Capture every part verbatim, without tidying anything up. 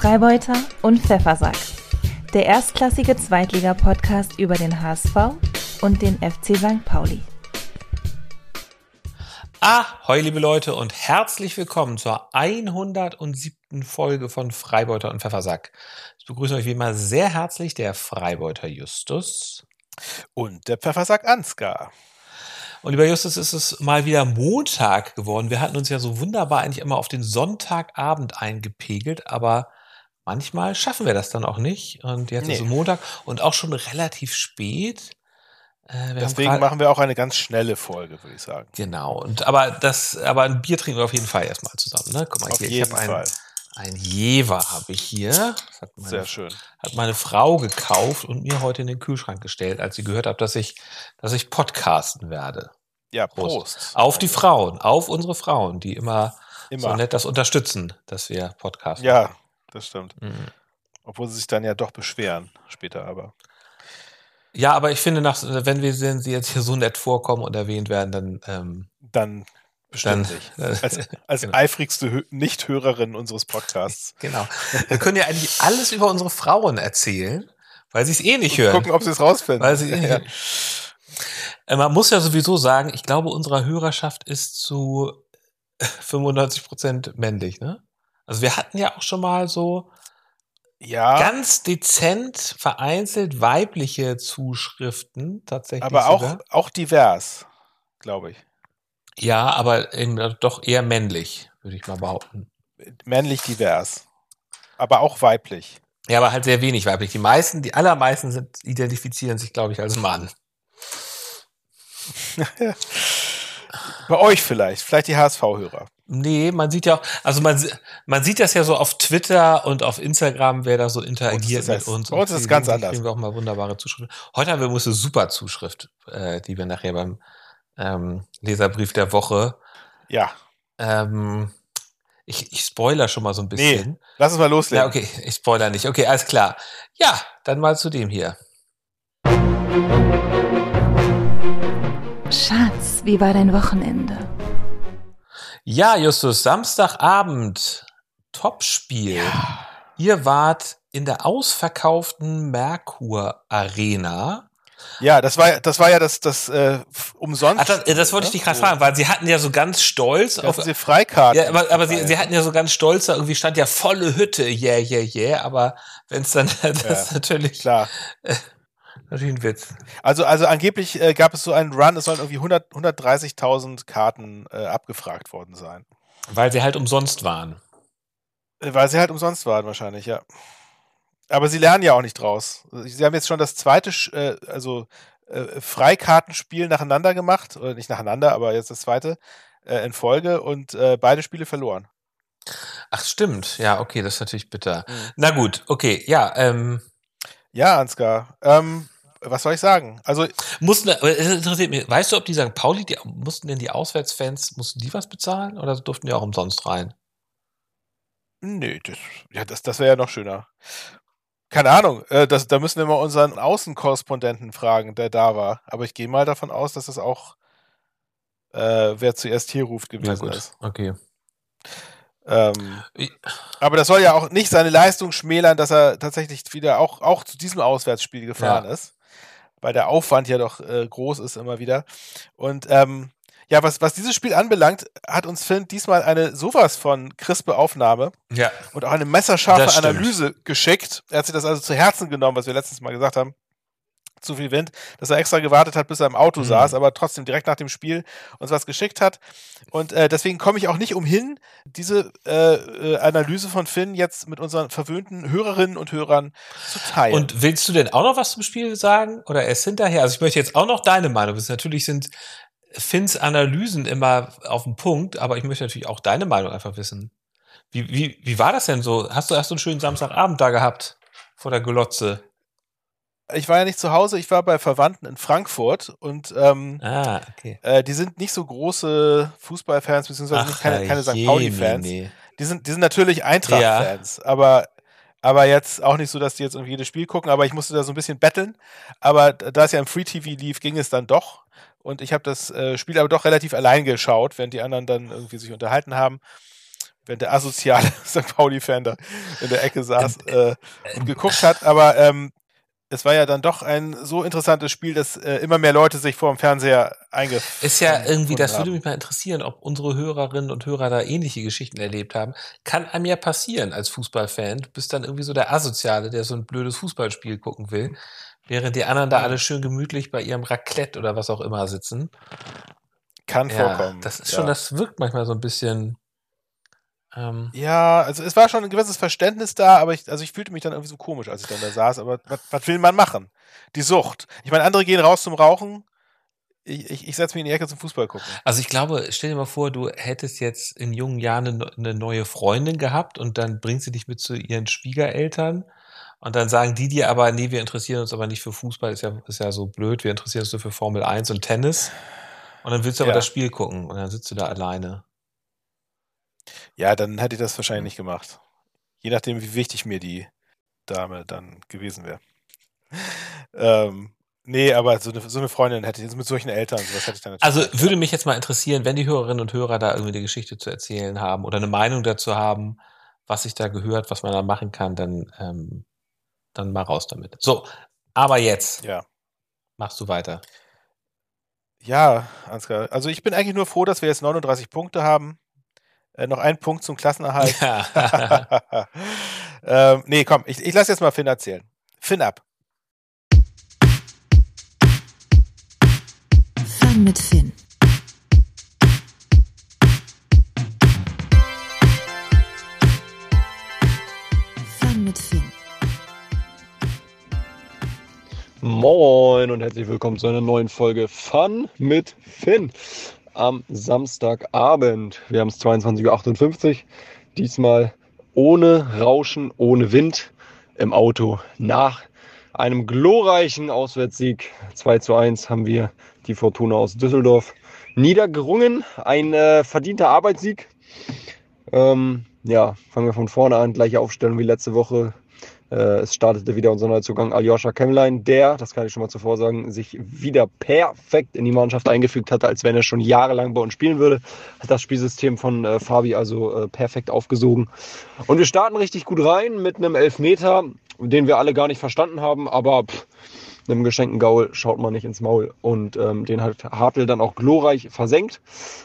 Freibeuter und Pfeffersack. Der erstklassige Zweitliga-Podcast über den H S V und den F C Sankt Pauli. Ahoi, liebe Leute, und herzlich willkommen zur hundertsiebten Folge von Freibeuter und Pfeffersack. Ich begrüße euch wie immer sehr herzlich der Freibeuter Justus. Und der Pfeffersack Ansgar. Und lieber Justus, ist es mal wieder Montag geworden. Wir hatten uns ja so wunderbar eigentlich immer auf den Sonntagabend eingepegelt, aber manchmal schaffen wir das dann auch nicht. Und jetzt nee. ist es Montag und auch schon relativ spät. Äh, Deswegen grad, machen wir auch eine ganz schnelle Folge, würde ich sagen. Genau. Und aber das, aber ein Bier trinken wir auf jeden Fall erstmal zusammen. Ne? Guck mal auf hier, jeden ich habe Fall. ein, ein Jever habe ich hier. Das hat meine, Sehr schön. Hat meine Frau gekauft und mir heute in den Kühlschrank gestellt, als sie gehört hat, dass ich, dass ich podcasten werde. Ja, Prost. Prost. Auf die Frauen, auf unsere Frauen, die immer, immer. so nett das unterstützen, dass wir podcasten. Ja, das stimmt. Mhm. Obwohl sie sich dann ja doch beschweren später, aber. Ja, aber ich finde, nach, wenn wir sehen, sie jetzt hier so nett vorkommen und erwähnt werden, dann ähm, dann bestimmt nicht. Als, als genau. eifrigste Nichthörerin unseres Podcasts. Genau. Wir können ja eigentlich alles über unsere Frauen erzählen, weil sie es eh nicht und hören. Gucken, ob sie es rausfinden. Weil sie eh nicht ja. Man muss ja sowieso sagen, ich glaube, unsere Hörerschaft ist zu fünfundneunzig Prozent männlich, ne? Also wir hatten ja auch schon mal so ja. ganz dezent vereinzelt weibliche Zuschriften tatsächlich. Aber auch, sogar. auch divers, glaube ich. Ja, aber eben doch eher männlich, würde ich mal behaupten. Männlich divers. Aber auch weiblich. Ja, aber halt sehr wenig weiblich. Die meisten, die allermeisten sind, identifizieren sich, glaube ich, als Mann. Bei euch vielleicht, vielleicht die H S V-Hörer. Nee, man sieht ja auch, also man, man sieht das ja so auf Twitter und auf Instagram, wer da so interagiert uns das mit uns. Bei uns ist es ganz anders. Kriegen wir auch mal wunderbare Zuschriften. Heute haben wir eine super Zuschrift, äh, die wir nachher beim ähm, Leserbrief der Woche. Ja. Ähm, ich, ich spoiler schon mal so ein bisschen. Nee, lass uns mal loslegen. Ja, okay, ich spoiler nicht. Okay, alles klar. Ja, dann mal zu dem hier. Schatz, wie war dein Wochenende? Ja, Justus, Samstagabend, Topspiel. Ja. Ihr wart in der ausverkauften Merkur Arena. Ja, das war, das war ja das, das äh, umsonst. Ach, das, das wollte ich dich gerade fragen, weil sie hatten ja so ganz stolz auf diese Freikarten. Ja, aber, aber sie, sie hatten ja so ganz stolz, da irgendwie stand ja volle Hütte, yeah, yeah, yeah. Aber wenn es dann, das ja, ist natürlich klar. Äh, natürlich ein Witz. Also, also angeblich äh, gab es so einen Run, es sollen irgendwie hundert, hundertdreißigtausend Karten äh, abgefragt worden sein. Weil sie halt umsonst waren. Weil sie halt umsonst waren wahrscheinlich, ja. Aber sie lernen ja auch nicht draus. Sie haben jetzt schon das zweite, äh, also äh, Freikartenspiel nacheinander gemacht, oder nicht nacheinander, aber jetzt das zweite äh, in Folge und äh, beide Spiele verloren. Ach, stimmt. Ja, okay, das ist natürlich bitter. Mhm. Na gut, okay, ja. Ähm. Ja, Ansgar. Ähm, was soll ich sagen? Also mussten, es interessiert mich, weißt du, ob die Sankt Pauli, die, mussten denn die Auswärtsfans, mussten die was bezahlen oder durften die auch umsonst rein? Nö, das, ja, das, das wäre ja noch schöner. Keine Ahnung, äh, das, da müssen wir mal unseren Außenkorrespondenten fragen, der da war. Aber ich gehe mal davon aus, dass das auch äh, wer zuerst hier ruft gewesen Na gut, ist. Okay. Ähm, aber das soll ja auch nicht seine Leistung schmälern, dass er tatsächlich wieder auch, auch zu diesem Auswärtsspiel gefahren ja. ist. Weil der Aufwand ja doch äh, groß ist immer wieder. Und ähm, ja, was, was dieses Spiel anbelangt, hat uns Finn diesmal eine sowas von crispe Aufnahme ja. und auch eine messerscharfe Analyse geschickt. Er hat sich das also zu Herzen genommen, was wir letztens mal gesagt haben. Zu viel Wind, dass er extra gewartet hat, bis er im Auto mhm. saß, aber trotzdem direkt nach dem Spiel uns was geschickt hat. Und äh, deswegen komme ich auch nicht umhin, diese äh, Analyse von Finn jetzt mit unseren verwöhnten Hörerinnen und Hörern zu teilen. Und willst du denn auch noch was zum Spiel sagen? Oder erst hinterher? Also ich möchte jetzt auch noch deine Meinung wissen. Natürlich sind Finns Analysen immer auf den Punkt, aber ich möchte natürlich auch deine Meinung einfach wissen. Wie, wie, wie war das denn so? Hast du, hast du einen schönen Samstagabend da gehabt vor der Glotze? Ich war ja nicht zu Hause, ich war bei Verwandten in Frankfurt und ähm, ah, okay. äh, die sind nicht so große Fußballfans, beziehungsweise Ach, nicht keine, keine je, Sankt Pauli-Fans. Nee, nee. Die sind, die sind natürlich Eintracht-Fans, ja. aber, aber jetzt auch nicht so, dass die jetzt irgendwie jedes Spiel gucken, aber ich musste da so ein bisschen betteln. Aber da es ja im Free-T V lief, ging es dann doch. Und ich habe das äh, Spiel aber doch relativ allein geschaut, während die anderen dann irgendwie sich unterhalten haben. wenn der asoziale Sankt Pauli-Fan da in der Ecke saß äh, und geguckt hat. Aber ähm, es war ja dann doch ein so interessantes Spiel, dass äh, immer mehr Leute sich vor dem Fernseher eingefunden Ist ja irgendwie, das haben. würde mich mal interessieren, ob unsere Hörerinnen und Hörer da ähnliche Geschichten erlebt haben. Kann einem ja passieren als Fußballfan. Du bist dann irgendwie so der Asoziale, der so ein blödes Fußballspiel gucken will, während die anderen da alle schön gemütlich bei ihrem Raclette oder was auch immer sitzen. Kann Ja, vorkommen. das ist ja. schon, das wirkt manchmal so ein bisschen. Ähm, Ja, also es war schon ein gewisses Verständnis da, aber ich, also ich fühlte mich dann irgendwie so komisch, als ich dann da saß. Aber was, was will man machen? Die Sucht. Ich meine, andere gehen raus zum Rauchen. Ich, ich, ich setze mich in die Ecke zum Fußball gucken. Also ich glaube, stell dir mal vor, du hättest jetzt in jungen Jahren eine, eine neue Freundin gehabt und dann bringst du dich mit zu ihren Schwiegereltern und dann sagen die dir aber, nee, wir interessieren uns aber nicht für Fußball, ist ja, ist ja so blöd, wir interessieren uns nur für Formel eins und Tennis und dann willst du aber Ja. das Spiel gucken und dann sitzt du da alleine. Ja, dann hätte ich das wahrscheinlich nicht gemacht. Je nachdem, wie wichtig mir die Dame dann gewesen wäre. ähm, nee, aber so eine, so eine Freundin hätte ich, mit solchen Eltern, sowas hätte ich dann natürlich Also nicht. würde mich jetzt mal interessieren, wenn die Hörerinnen und Hörer da irgendwie eine Geschichte zu erzählen haben oder eine Meinung dazu haben, was sich da gehört, was man da machen kann, dann, ähm, dann mal raus damit. So, aber jetzt Ja. machst du weiter. Ja, Ansgar. Also ich bin eigentlich nur froh, dass wir jetzt neununddreißig Punkte haben. Äh, noch ein Punkt zum Klassenerhalt. Ja. ähm, nee, komm, ich, ich lasse jetzt mal Finn erzählen. Finn ab. Fun mit Finn. Fun mit Finn. Moin und herzlich willkommen zu einer neuen Folge Fun mit Finn am Samstagabend. Wir haben es zweiundzwanzig Uhr achtundfünfzig, diesmal ohne Rauschen, ohne Wind im Auto. Nach einem glorreichen Auswärtssieg zwei zu eins haben wir die Fortuna aus Düsseldorf niedergerungen. Ein äh, verdienter Arbeitssieg. Ähm, ja, fangen wir von vorne an, gleiche Aufstellung wie letzte Woche. Äh, es startete wieder unser Neuzugang Aljoscha Kemmlein, der, das kann ich schon mal zuvor sagen, sich wieder perfekt in die Mannschaft eingefügt hatte, als wenn er schon jahrelang bei uns spielen würde. Hat das Spielsystem von äh, Fabi also äh, perfekt aufgesogen. Und wir starten richtig gut rein mit einem Elfmeter, den wir alle gar nicht verstanden haben, aber pff, einem geschenkten Gaul schaut man nicht ins Maul. Und ähm, den hat Hartl dann auch glorreich versenkt.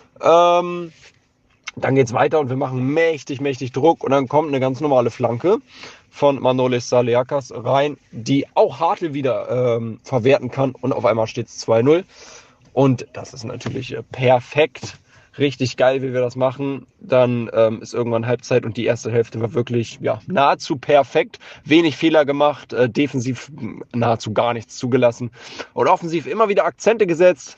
Ähm, Dann geht's weiter und wir machen mächtig, mächtig Druck und dann kommt eine ganz normale Flanke von Manolis Saliakas rein, die auch Hartl wieder ähm, verwerten kann und auf einmal steht es zwei null und das ist natürlich äh, perfekt, richtig geil, wie wir das machen. Dann ähm, ist irgendwann Halbzeit und die erste Hälfte war wirklich ja nahezu perfekt, wenig Fehler gemacht, äh, defensiv nahezu gar nichts zugelassen und offensiv immer wieder Akzente gesetzt.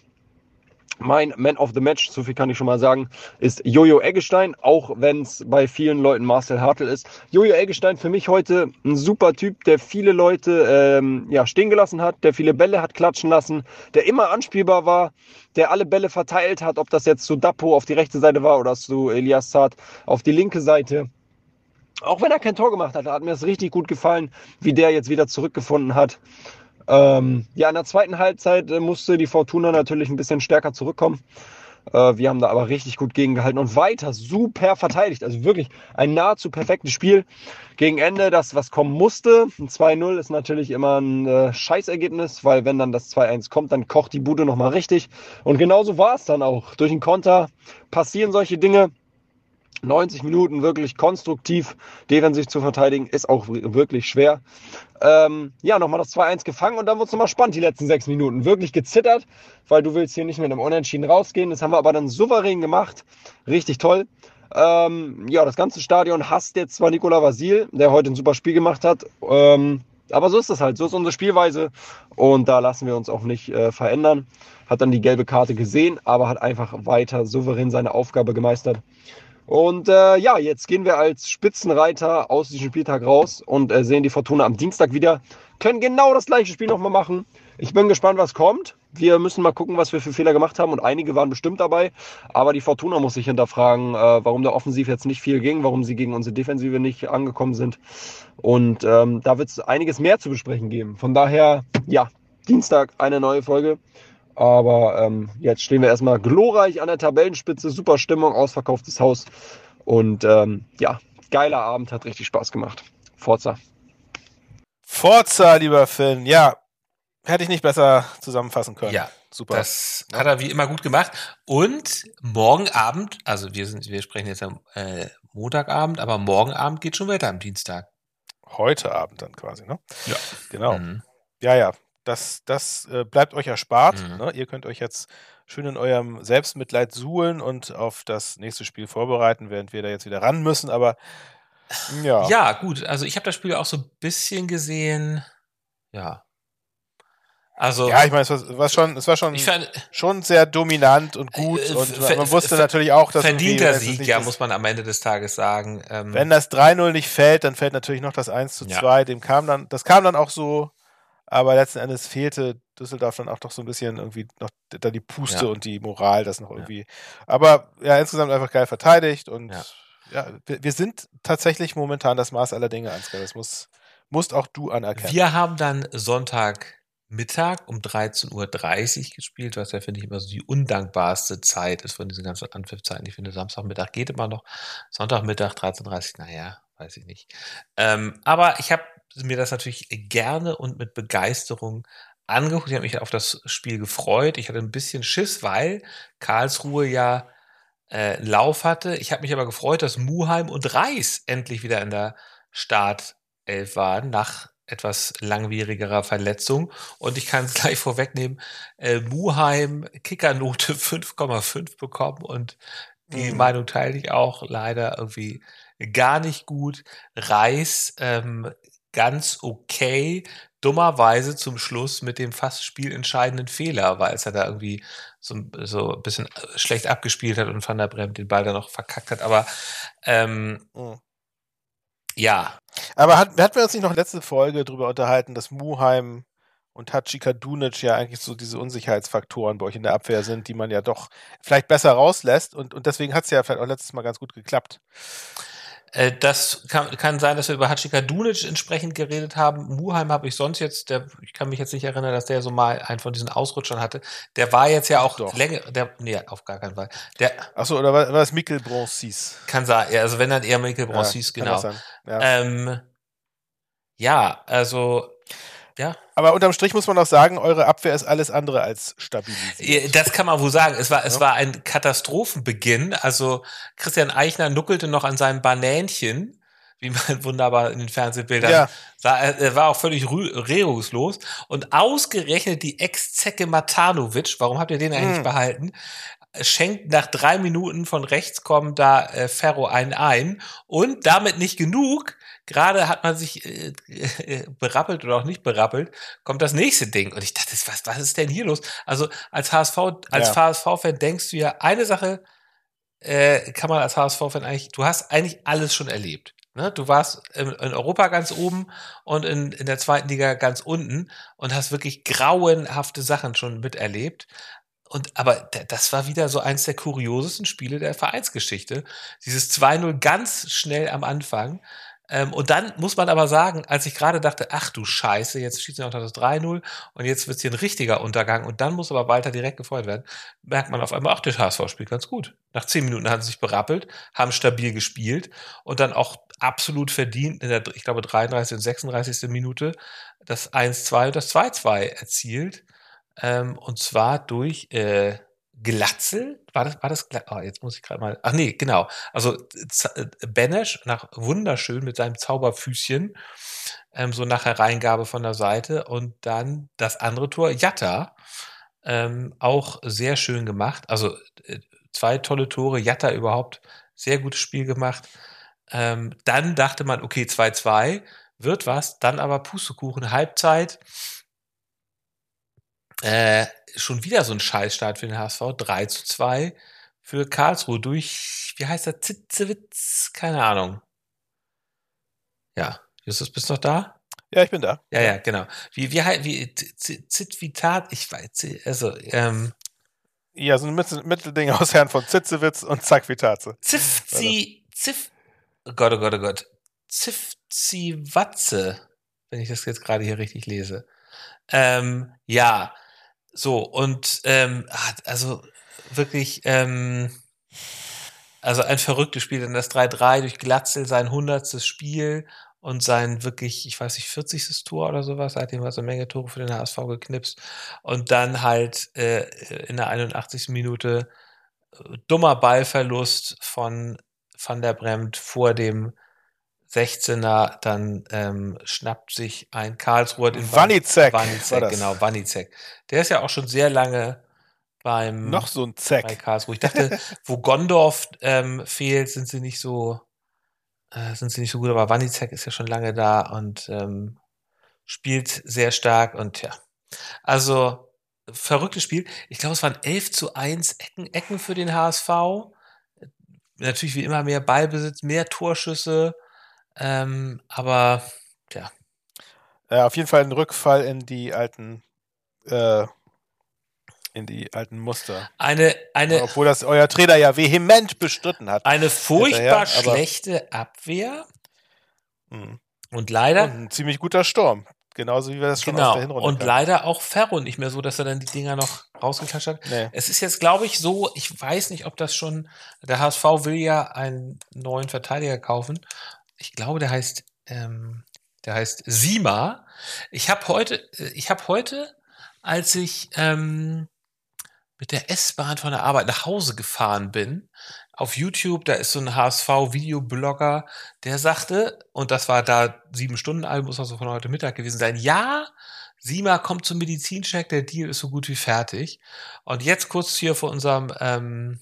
Mein Man of the Match, so viel kann ich schon mal sagen, ist Jojo Eggestein, auch wenn es bei vielen Leuten Marcel Hartl ist. Jojo Eggestein für mich heute ein super Typ, der viele Leute ähm, ja, stehen gelassen hat, der viele Bälle hat klatschen lassen, der immer anspielbar war, der alle Bälle verteilt hat, ob das jetzt zu Dapo auf die rechte Seite war oder zu Elias Saad auf die linke Seite. Auch wenn er kein Tor gemacht hat, hat mir das richtig gut gefallen, wie der jetzt wieder zurückgefunden hat. Ähm, ja, in der zweiten Halbzeit äh, musste die Fortuna natürlich ein bisschen stärker zurückkommen. Äh, wir haben da aber richtig gut gegengehalten und weiter super verteidigt. Also wirklich ein nahezu perfektes Spiel. Gegen Ende das, was kommen musste. Ein zwei null ist natürlich immer ein äh, Scheißergebnis, weil wenn dann das zwei eins kommt, dann kocht die Bude nochmal richtig. Und genauso war es dann auch. Durch den Konter passieren solche Dinge. neunzig Minuten wirklich konstruktiv defensiv zu verteidigen, ist auch wirklich schwer. Ähm, ja, nochmal das zwei eins gefangen und dann wurde es nochmal spannend, die letzten sechs Minuten. Wirklich gezittert, weil du willst hier nicht mit einem Unentschieden rausgehen. Das haben wir aber dann souverän gemacht. Richtig toll. Ähm, ja, das ganze Stadion hasst jetzt zwar Nicolas Vasil, der heute ein super Spiel gemacht hat. Ähm, aber so ist das halt, so ist unsere Spielweise und da lassen wir uns auch nicht äh, verändern. Hat dann die gelbe Karte gesehen, aber hat einfach weiter souverän seine Aufgabe gemeistert. Und äh, ja, jetzt gehen wir als Spitzenreiter aus diesem Spieltag raus und äh, sehen die Fortuna am Dienstag wieder. Können genau das gleiche Spiel nochmal machen. Ich bin gespannt, was kommt. Wir müssen mal gucken, was wir für Fehler gemacht haben und einige waren bestimmt dabei. Aber die Fortuna muss sich hinterfragen, äh, warum da offensiv jetzt nicht viel ging, warum sie gegen unsere Defensive nicht angekommen sind. Und ähm, da wird es einiges mehr zu besprechen geben. Von daher, ja, Dienstag eine neue Folge. Aber ähm, jetzt stehen wir erstmal glorreich an der Tabellenspitze, super Stimmung, ausverkauftes Haus Und ähm, ja, geiler Abend, hat richtig Spaß gemacht. Forza. Forza, lieber Finn. Ja, hätte ich nicht besser zusammenfassen können. Ja, super. Das ja. hat er wie immer gut gemacht. Und morgen Abend, also wir sind, wir sprechen jetzt am äh, Montagabend, aber morgen Abend geht schon weiter am Dienstag. Heute Abend dann quasi, ne? Ja. Genau. Mhm. Ja, ja. Das, das äh, bleibt euch erspart. Mhm. Ne? Ihr könnt euch jetzt schön in eurem Selbstmitleid suhlen und auf das nächste Spiel vorbereiten, während wir da jetzt wieder ran müssen. Aber ja. Ja, gut. Also ich habe das Spiel auch so ein bisschen gesehen. Ja. Also, ja, ich meine, es war, war schon, es war schon, fand, schon sehr dominant und gut. Äh, und man wusste natürlich auch, dass verdienter Sieg, ja, muss man am Ende des Tages sagen. Ähm, wenn das drei null nicht fällt, dann fällt natürlich noch das eins zu zwei. Ja. Dem kam dann, das kam dann auch so, aber letzten Endes fehlte Düsseldorf dann auch doch so ein bisschen irgendwie noch da die Puste ja. und die Moral, das noch irgendwie. Ja. Aber ja, insgesamt einfach geil verteidigt und ja, ja wir, wir sind tatsächlich momentan das Maß aller Dinge, Ansgar. Das muss, musst auch du anerkennen. Wir haben dann Sonntagmittag um dreizehn Uhr dreißig gespielt, was ja, finde ich, immer so die undankbarste Zeit ist von diesen ganzen Anpfiffzeiten. Ich finde, Samstagmittag geht immer noch. Sonntagmittag dreizehn Uhr dreißig, naja, weiß ich nicht. Ähm, aber ich habe mir das natürlich gerne und mit Begeisterung angeguckt. Ich habe mich auf das Spiel gefreut. Ich hatte ein bisschen Schiss, weil Karlsruhe ja äh, Lauf hatte. Ich habe mich aber gefreut, dass Muheim und Reis endlich wieder in der Startelf waren, nach etwas langwierigerer Verletzung. Und ich kann es gleich vorwegnehmen, äh, Muheim Kickernote fünf Komma fünf bekommen und die mhm. Meinung teile ich auch, leider irgendwie gar nicht gut. Reis ähm, ganz okay, dummerweise zum Schluss mit dem fast spielentscheidenden Fehler, weil es er da irgendwie so, so ein bisschen schlecht abgespielt hat und Van der Bremt den Ball dann noch verkackt hat. Aber ähm, mhm. ja. Aber hat, hatten wir uns nicht noch letzte Folge darüber unterhalten, dass Muheim und Hadzikadunic ja eigentlich so diese Unsicherheitsfaktoren bei euch in der Abwehr sind, die man ja doch vielleicht besser rauslässt und, und deswegen hat es ja vielleicht auch letztes Mal ganz gut geklappt. Das kann, kann sein, dass wir über Hadzikadunic entsprechend geredet haben. Muheim habe ich sonst jetzt, der, ich kann mich jetzt nicht erinnern, dass der so mal einen von diesen Ausrutschern hatte. Der war jetzt ja auch Doch. länger, der, nee, auf gar keinen Fall. Der, Achso, oder war, war das Mikkel Bronsis? Kann sein, ja, also wenn dann eher Mikkel Bronsis, ja, genau. Ja. Ähm, ja, also, ja. Aber unterm Strich muss man auch sagen, eure Abwehr ist alles andere als stabilisiert. Das kann man wohl sagen. Es war, ja. es war ein Katastrophenbeginn. Also Christian Eichner nuckelte noch an seinem Banänchen, wie man wunderbar in den Fernsehbildern ja. sah. Er war auch völlig regungslos. Und ausgerechnet die Ex-Zecke Matanovic, warum habt ihr den eigentlich hm. behalten, schenkt nach drei Minuten von rechts kommen da äh, Ferro einen ein. Und damit nicht genug. Gerade hat man sich äh, äh, berappelt oder auch nicht berappelt, kommt das nächste Ding. Und ich dachte, was, was ist denn hier los? Also als H S V, als ja. H S V-Fan denkst du ja, eine Sache äh, kann man als H S V-Fan eigentlich, du hast eigentlich alles schon erlebt. Ne? Du warst in, in Europa ganz oben und in, in der zweiten Liga ganz unten und hast wirklich grauenhafte Sachen schon miterlebt. Und, aber das war wieder so eins der kuriosesten Spiele der Vereinsgeschichte. Dieses zwei null ganz schnell am Anfang. Ähm, und dann muss man aber sagen, als ich gerade dachte, ach du Scheiße, jetzt schießt er noch das drei null und jetzt wird es hier ein richtiger Untergang und dann muss aber Walter direkt gefeuert werden, merkt man auf einmal, ach, der H S V spielt ganz gut. Nach zehn Minuten haben sie sich berappelt, haben stabil gespielt und dann auch absolut verdient in der, ich glaube, dreiunddreißigsten und sechsunddreißigsten Minute das eins zwei und das zwei zwei erzielt. Ähm, und zwar durch äh, Glatzel, war das, war das, oh, jetzt muss ich gerade mal, ach nee, genau, also Z- Benesch, nach wunderschön mit seinem Zauberfüßchen, ähm, so nach Hereingabe von der Seite und dann das andere Tor, Jatta, ähm, auch sehr schön gemacht, also äh, zwei tolle Tore, Jatta überhaupt sehr gutes Spiel gemacht, ähm, dann dachte man, okay, zwei zwei, wird was, dann aber Pustekuchen, Halbzeit, Äh, schon wieder so ein Scheißstart für den H S V. drei zu zwei für Karlsruhe durch, wie heißt der, Zitzewitz? Keine Ahnung. Ja, Justus, bist du noch da? Ja, ich bin da. Ja, ja, genau. Wie, wie, wie, Zitvitat, ich weiß, also, ähm. Ja, so ein Mittel, Mittelding aus Herrn von Zitzewitz und Zackvitaze. Zifzi, Zif, oh Gott, oh Gott, oh Gott. Zifziwatze, wenn ich das jetzt gerade hier richtig lese. Ähm, ja, so, und ähm, also wirklich, ähm, Also ein verrücktes Spiel, denn das drei drei durch Glatzel, sein hundertstes Spiel und sein wirklich, ich weiß nicht, vierzigstes Tor oder sowas, seitdem hat er eine Menge Tore für den H S V geknipst. Und dann halt äh, in der einundachtzigsten Minute äh, dummer Ballverlust von Van der Bremt vor dem sechzehner, dann ähm, schnappt sich ein Karlsruher den Wanizek. Wanizek, genau, Wanizek. Der ist ja auch schon sehr lange beim Noch so ein Zeck. bei Karlsruhe. Ich dachte, wo Gondorf ähm, fehlt, sind sie nicht so äh, sind sie nicht so gut, aber Wanizek ist ja schon lange da und ähm, spielt sehr stark und ja. Also verrücktes Spiel. Ich glaube, es waren elf zu eins Ecken, Ecken für den H S V. Natürlich wie immer mehr Ballbesitz, mehr Torschüsse. Ähm, aber ja. Ja, auf jeden Fall ein Rückfall in die alten äh, in die alten Muster. Eine, eine, Obwohl das euer Trainer ja vehement bestritten hat. Eine furchtbar hinterher, schlechte Abwehr. Mh. Und leider. Und ein ziemlich guter Sturm. Genauso wie wir das schon genau, aus der Hinrunde und kennen. leider auch Ferro nicht mehr so, dass er dann die Dinger noch rausgeklatscht hat. Nee. Es ist jetzt, glaube ich, so, ich weiß nicht, ob das schon, der H S V will ja einen neuen Verteidiger kaufen. Ich glaube, der heißt, ähm, der heißt Sima. Ich habe heute, ich habe heute, als ich ähm, mit der S-Bahn von der Arbeit nach Hause gefahren bin, auf YouTube, da ist so ein H S V-Videoblogger, der sagte, und das war da sieben Stunden alt, muss also von heute Mittag gewesen sein, ja, Sima kommt zum Medizincheck, der Deal ist so gut wie fertig. Und jetzt kurz hier vor unserem ähm,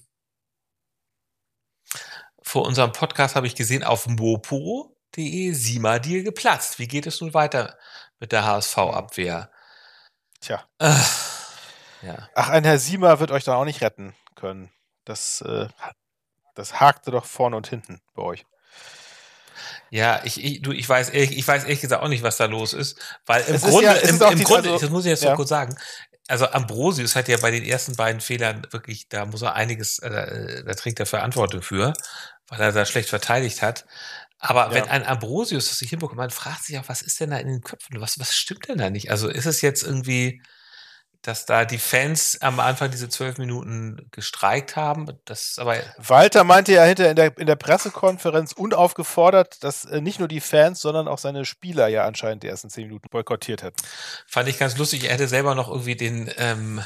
vor unserem Podcast habe ich gesehen, auf mopo punkt de Sima-Deal geplatzt. Wie geht es nun weiter mit der H S V-Abwehr? Tja. Äh, ja. Ach, ein Herr Sima wird euch dann auch nicht retten können. Das, äh, das hakte doch vorne und hinten bei euch. Ja, ich, ich, du, ich weiß ehrlich, ich weiß ehrlich gesagt auch nicht, was da los ist, weil im Es ist Grunde, ja- es im, ist auch im die- Grunde, also- das muss ich jetzt ja. so kurz sagen, also Ambrosius hat ja bei den ersten beiden Fehlern wirklich, da muss er einiges, äh, da trägt er Verantwortung für, weil er da schlecht verteidigt hat. Aber Ja. wenn ein Ambrosius das nicht hinbekommt, man fragt sich auch, was ist denn da in den Köpfen? Was, was stimmt denn da nicht? Also ist es jetzt irgendwie, dass da die Fans am Anfang diese zwölf Minuten gestreikt haben? Das ist aber Walter meinte ja hinter in der, in der Pressekonferenz unaufgefordert, dass äh, nicht nur die Fans, sondern auch seine Spieler ja anscheinend die ersten zehn Minuten boykottiert hätten. fand ich ganz lustig. Er hätte selber noch irgendwie den, ähm,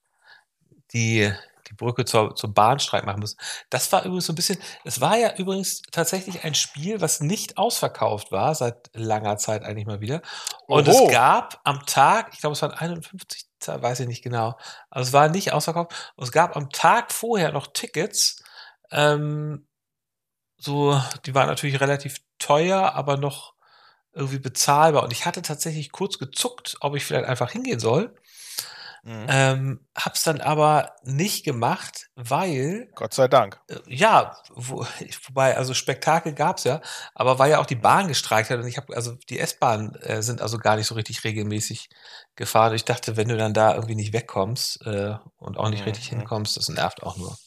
die, die Brücke zur, zum Bahnstreik machen müssen. Das war übrigens so ein bisschen, es war ja übrigens tatsächlich ein Spiel, was nicht ausverkauft war, seit langer Zeit eigentlich mal wieder. Und Oho. es gab am Tag, ich glaube, es waren einundfünfzig, weiß ich nicht genau, also es war nicht ausverkauft. Und es gab am Tag vorher noch Tickets, ähm, so, die waren natürlich relativ teuer, aber noch irgendwie bezahlbar. Und ich hatte tatsächlich kurz gezuckt, ob ich vielleicht einfach hingehen soll. Mhm. Ähm, hab's dann aber nicht gemacht, weil, Gott sei Dank. äh, ja, wo, wobei, also Spektakel gab's ja, aber weil ja auch die Bahn gestreikt hat und ich habe, also die S-Bahnen äh, sind also gar nicht so richtig regelmäßig gefahren. Ich dachte, wenn du dann da irgendwie nicht wegkommst äh, und auch nicht Mhm. richtig hinkommst, das nervt auch nur.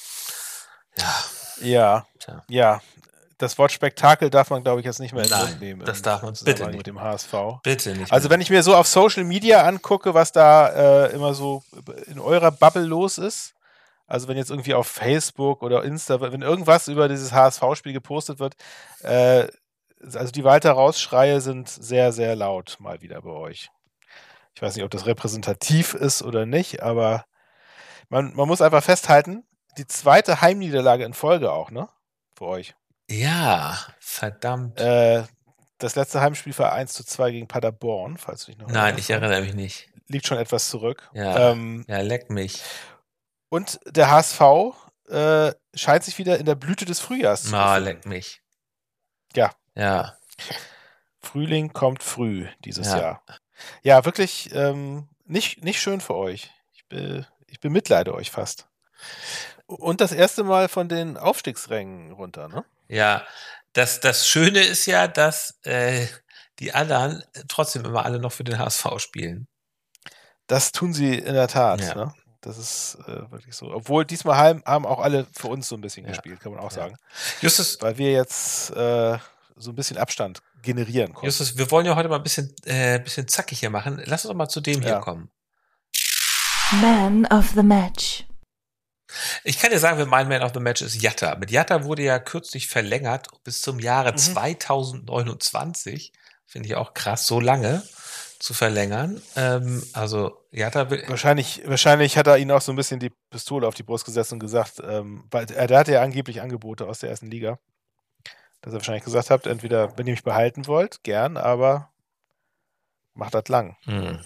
Ja, Ja, tja. ja. Das Wort Spektakel darf man, glaube ich, jetzt nicht mehr in den Nein, Mund nehmen. das im darf man bitte Zusammenhang nicht. mit dem H S V. Bitte nicht. Also mehr. wenn ich mir so auf Social Media angucke, was da äh, immer so in eurer Bubble los ist, also wenn jetzt irgendwie auf Facebook oder Insta, wenn irgendwas über dieses H S V-Spiel gepostet wird, äh, also die Walter-Rausschreie sind sehr, sehr laut mal wieder bei euch. Ich weiß nicht, ob das repräsentativ ist oder nicht, aber man, man muss einfach festhalten, die zweite Heimniederlage in Folge auch, ne? Für euch. Ja, verdammt. Äh, das letzte Heimspiel war eins zu zwei gegen Paderborn, falls du dich noch Nein, erinnerst. ich erinnere mich nicht. Liegt schon etwas zurück. Ja, Ähm, ja, leck mich. und der H S V äh, scheint sich wieder in der Blüte des Frühjahrs zu Ah, befinden. leck mich. Ja. Ja, Frühling kommt früh dieses Ja. Jahr. Ja, wirklich ähm, nicht, nicht schön für euch. Ich, be, ich bemitleide euch fast. Und das erste Mal von den Aufstiegsrängen runter, ne? ja. Das, das Schöne ist ja, dass äh, die anderen trotzdem immer alle noch für den H S V spielen. Das tun sie in der Tat. Ja. Ne? Das ist äh, wirklich so. Obwohl diesmal haben, haben auch alle für uns so ein bisschen Ja. gespielt, kann man auch Ja. sagen. Justus, Weil wir jetzt äh, so ein bisschen Abstand generieren konnten. Justus, wir wollen ja heute mal ein bisschen, äh, bisschen zackig hier machen. Lass uns doch mal zu dem hier Ja. kommen. Man of the Match. Ich kann dir sagen, wer mein Man of the Match ist, Jatta. Mit Jatta wurde ja kürzlich verlängert bis zum Jahre mhm. zweitausendneunundzwanzig. Finde ich auch krass, so lange zu verlängern. Ähm, also Jatta will wahrscheinlich, wahrscheinlich hat er ihnen auch so ein bisschen die Pistole auf die Brust gesetzt und gesagt, ähm, weil er der hatte ja angeblich Angebote aus der ersten Liga, dass er wahrscheinlich gesagt hat, entweder, wenn ihr mich behalten wollt, gern, aber macht das lang. Hm.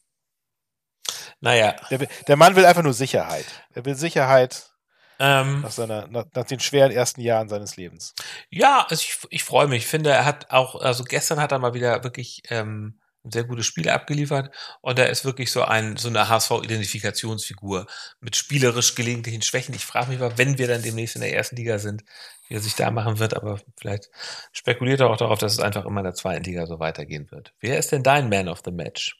Naja. Der, der Mann will einfach nur Sicherheit. Er will Sicherheit ähm, nach, seiner, nach, nach den schweren ersten Jahren seines Lebens. Ja, also ich, ich freue mich. Ich finde, er hat auch, also gestern hat er mal wieder wirklich ähm, ein sehr gutes Spiel abgeliefert und er ist wirklich so ein so eine H S V-Identifikationsfigur mit spielerisch gelegentlichen Schwächen. Ich frage mich mal, wenn wir dann demnächst in der ersten Liga sind, wie er sich da machen wird, aber vielleicht spekuliert er auch darauf, dass es einfach immer in der zweiten Liga so weitergehen wird. Wer ist denn dein Man of the Match?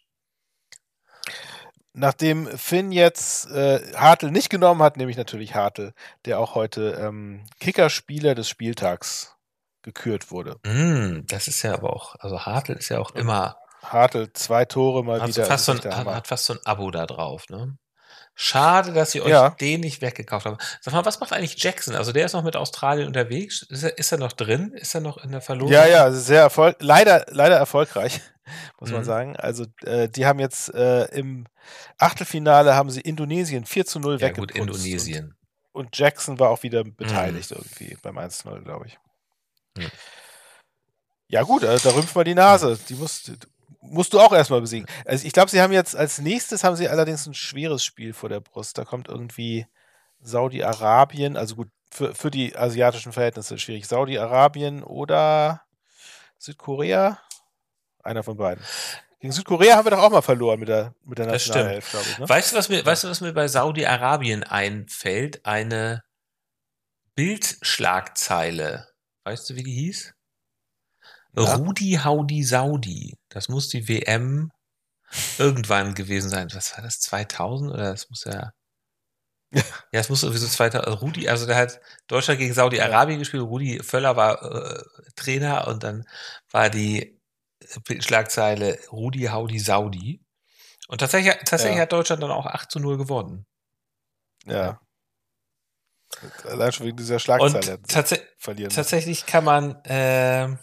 Nachdem Finn jetzt äh, Hartl nicht genommen hat, nehme ich natürlich Hartl, der auch heute ähm, Kickerspieler des Spieltags gekürt wurde. Mm, das ist ja aber auch, also Hartl ist ja auch immer... Hartl, zwei Tore mal also wieder. Fast so ein, hat, hat fast so ein Abo da drauf, ne? Schade, dass ihr euch ja. den nicht weggekauft habt. Sag mal, was macht eigentlich Jackson? Also der ist noch mit Australien unterwegs. Ist er, ist er noch drin? Ist er noch in der Verlosung? Ja, ja, sehr erfolg leider, leider erfolgreich, muss mhm. man sagen. Also äh, die haben jetzt äh, im Achtelfinale haben sie Indonesien vier zu null ja, weggeputzt. Gut, Indonesien. Und, und Jackson war auch wieder beteiligt mhm. irgendwie beim eins zu null, glaube ich. Mhm. Ja gut, äh, da rümpft mal die Nase. Die muss, musst du auch erstmal besiegen. Also ich glaube, sie haben jetzt als nächstes haben sie allerdings ein schweres Spiel vor der Brust. Da kommt irgendwie Saudi-Arabien, also gut, für, für die asiatischen Verhältnisse schwierig. Saudi-Arabien oder Südkorea? Einer von beiden. Gegen Südkorea haben wir doch auch mal verloren mit der, mit der Nationalelf, glaube ich. Ne? Weißt du, was mir, ja. weißt du, was mir bei Saudi-Arabien einfällt? Eine Bildschlagzeile. Weißt du, wie die hieß? Ja. Rudi Haudi Saudi. Das muss die W M irgendwann gewesen sein. Was war das? zweitausend oder das muss ja. Ja, es muss sowieso zweitausend. Also Rudi, also der hat Deutschland gegen Saudi-Arabien ja. gespielt. Rudi Völler war äh, Trainer und dann war die Schlagzeile Rudi Haudi Saudi. Und tatsächlich, tatsächlich ja. hat Deutschland dann auch acht zu null gewonnen. Ja. ja. Allein schon wegen dieser Schlagzeile und tats- verlieren. Tatsächlich kann man äh,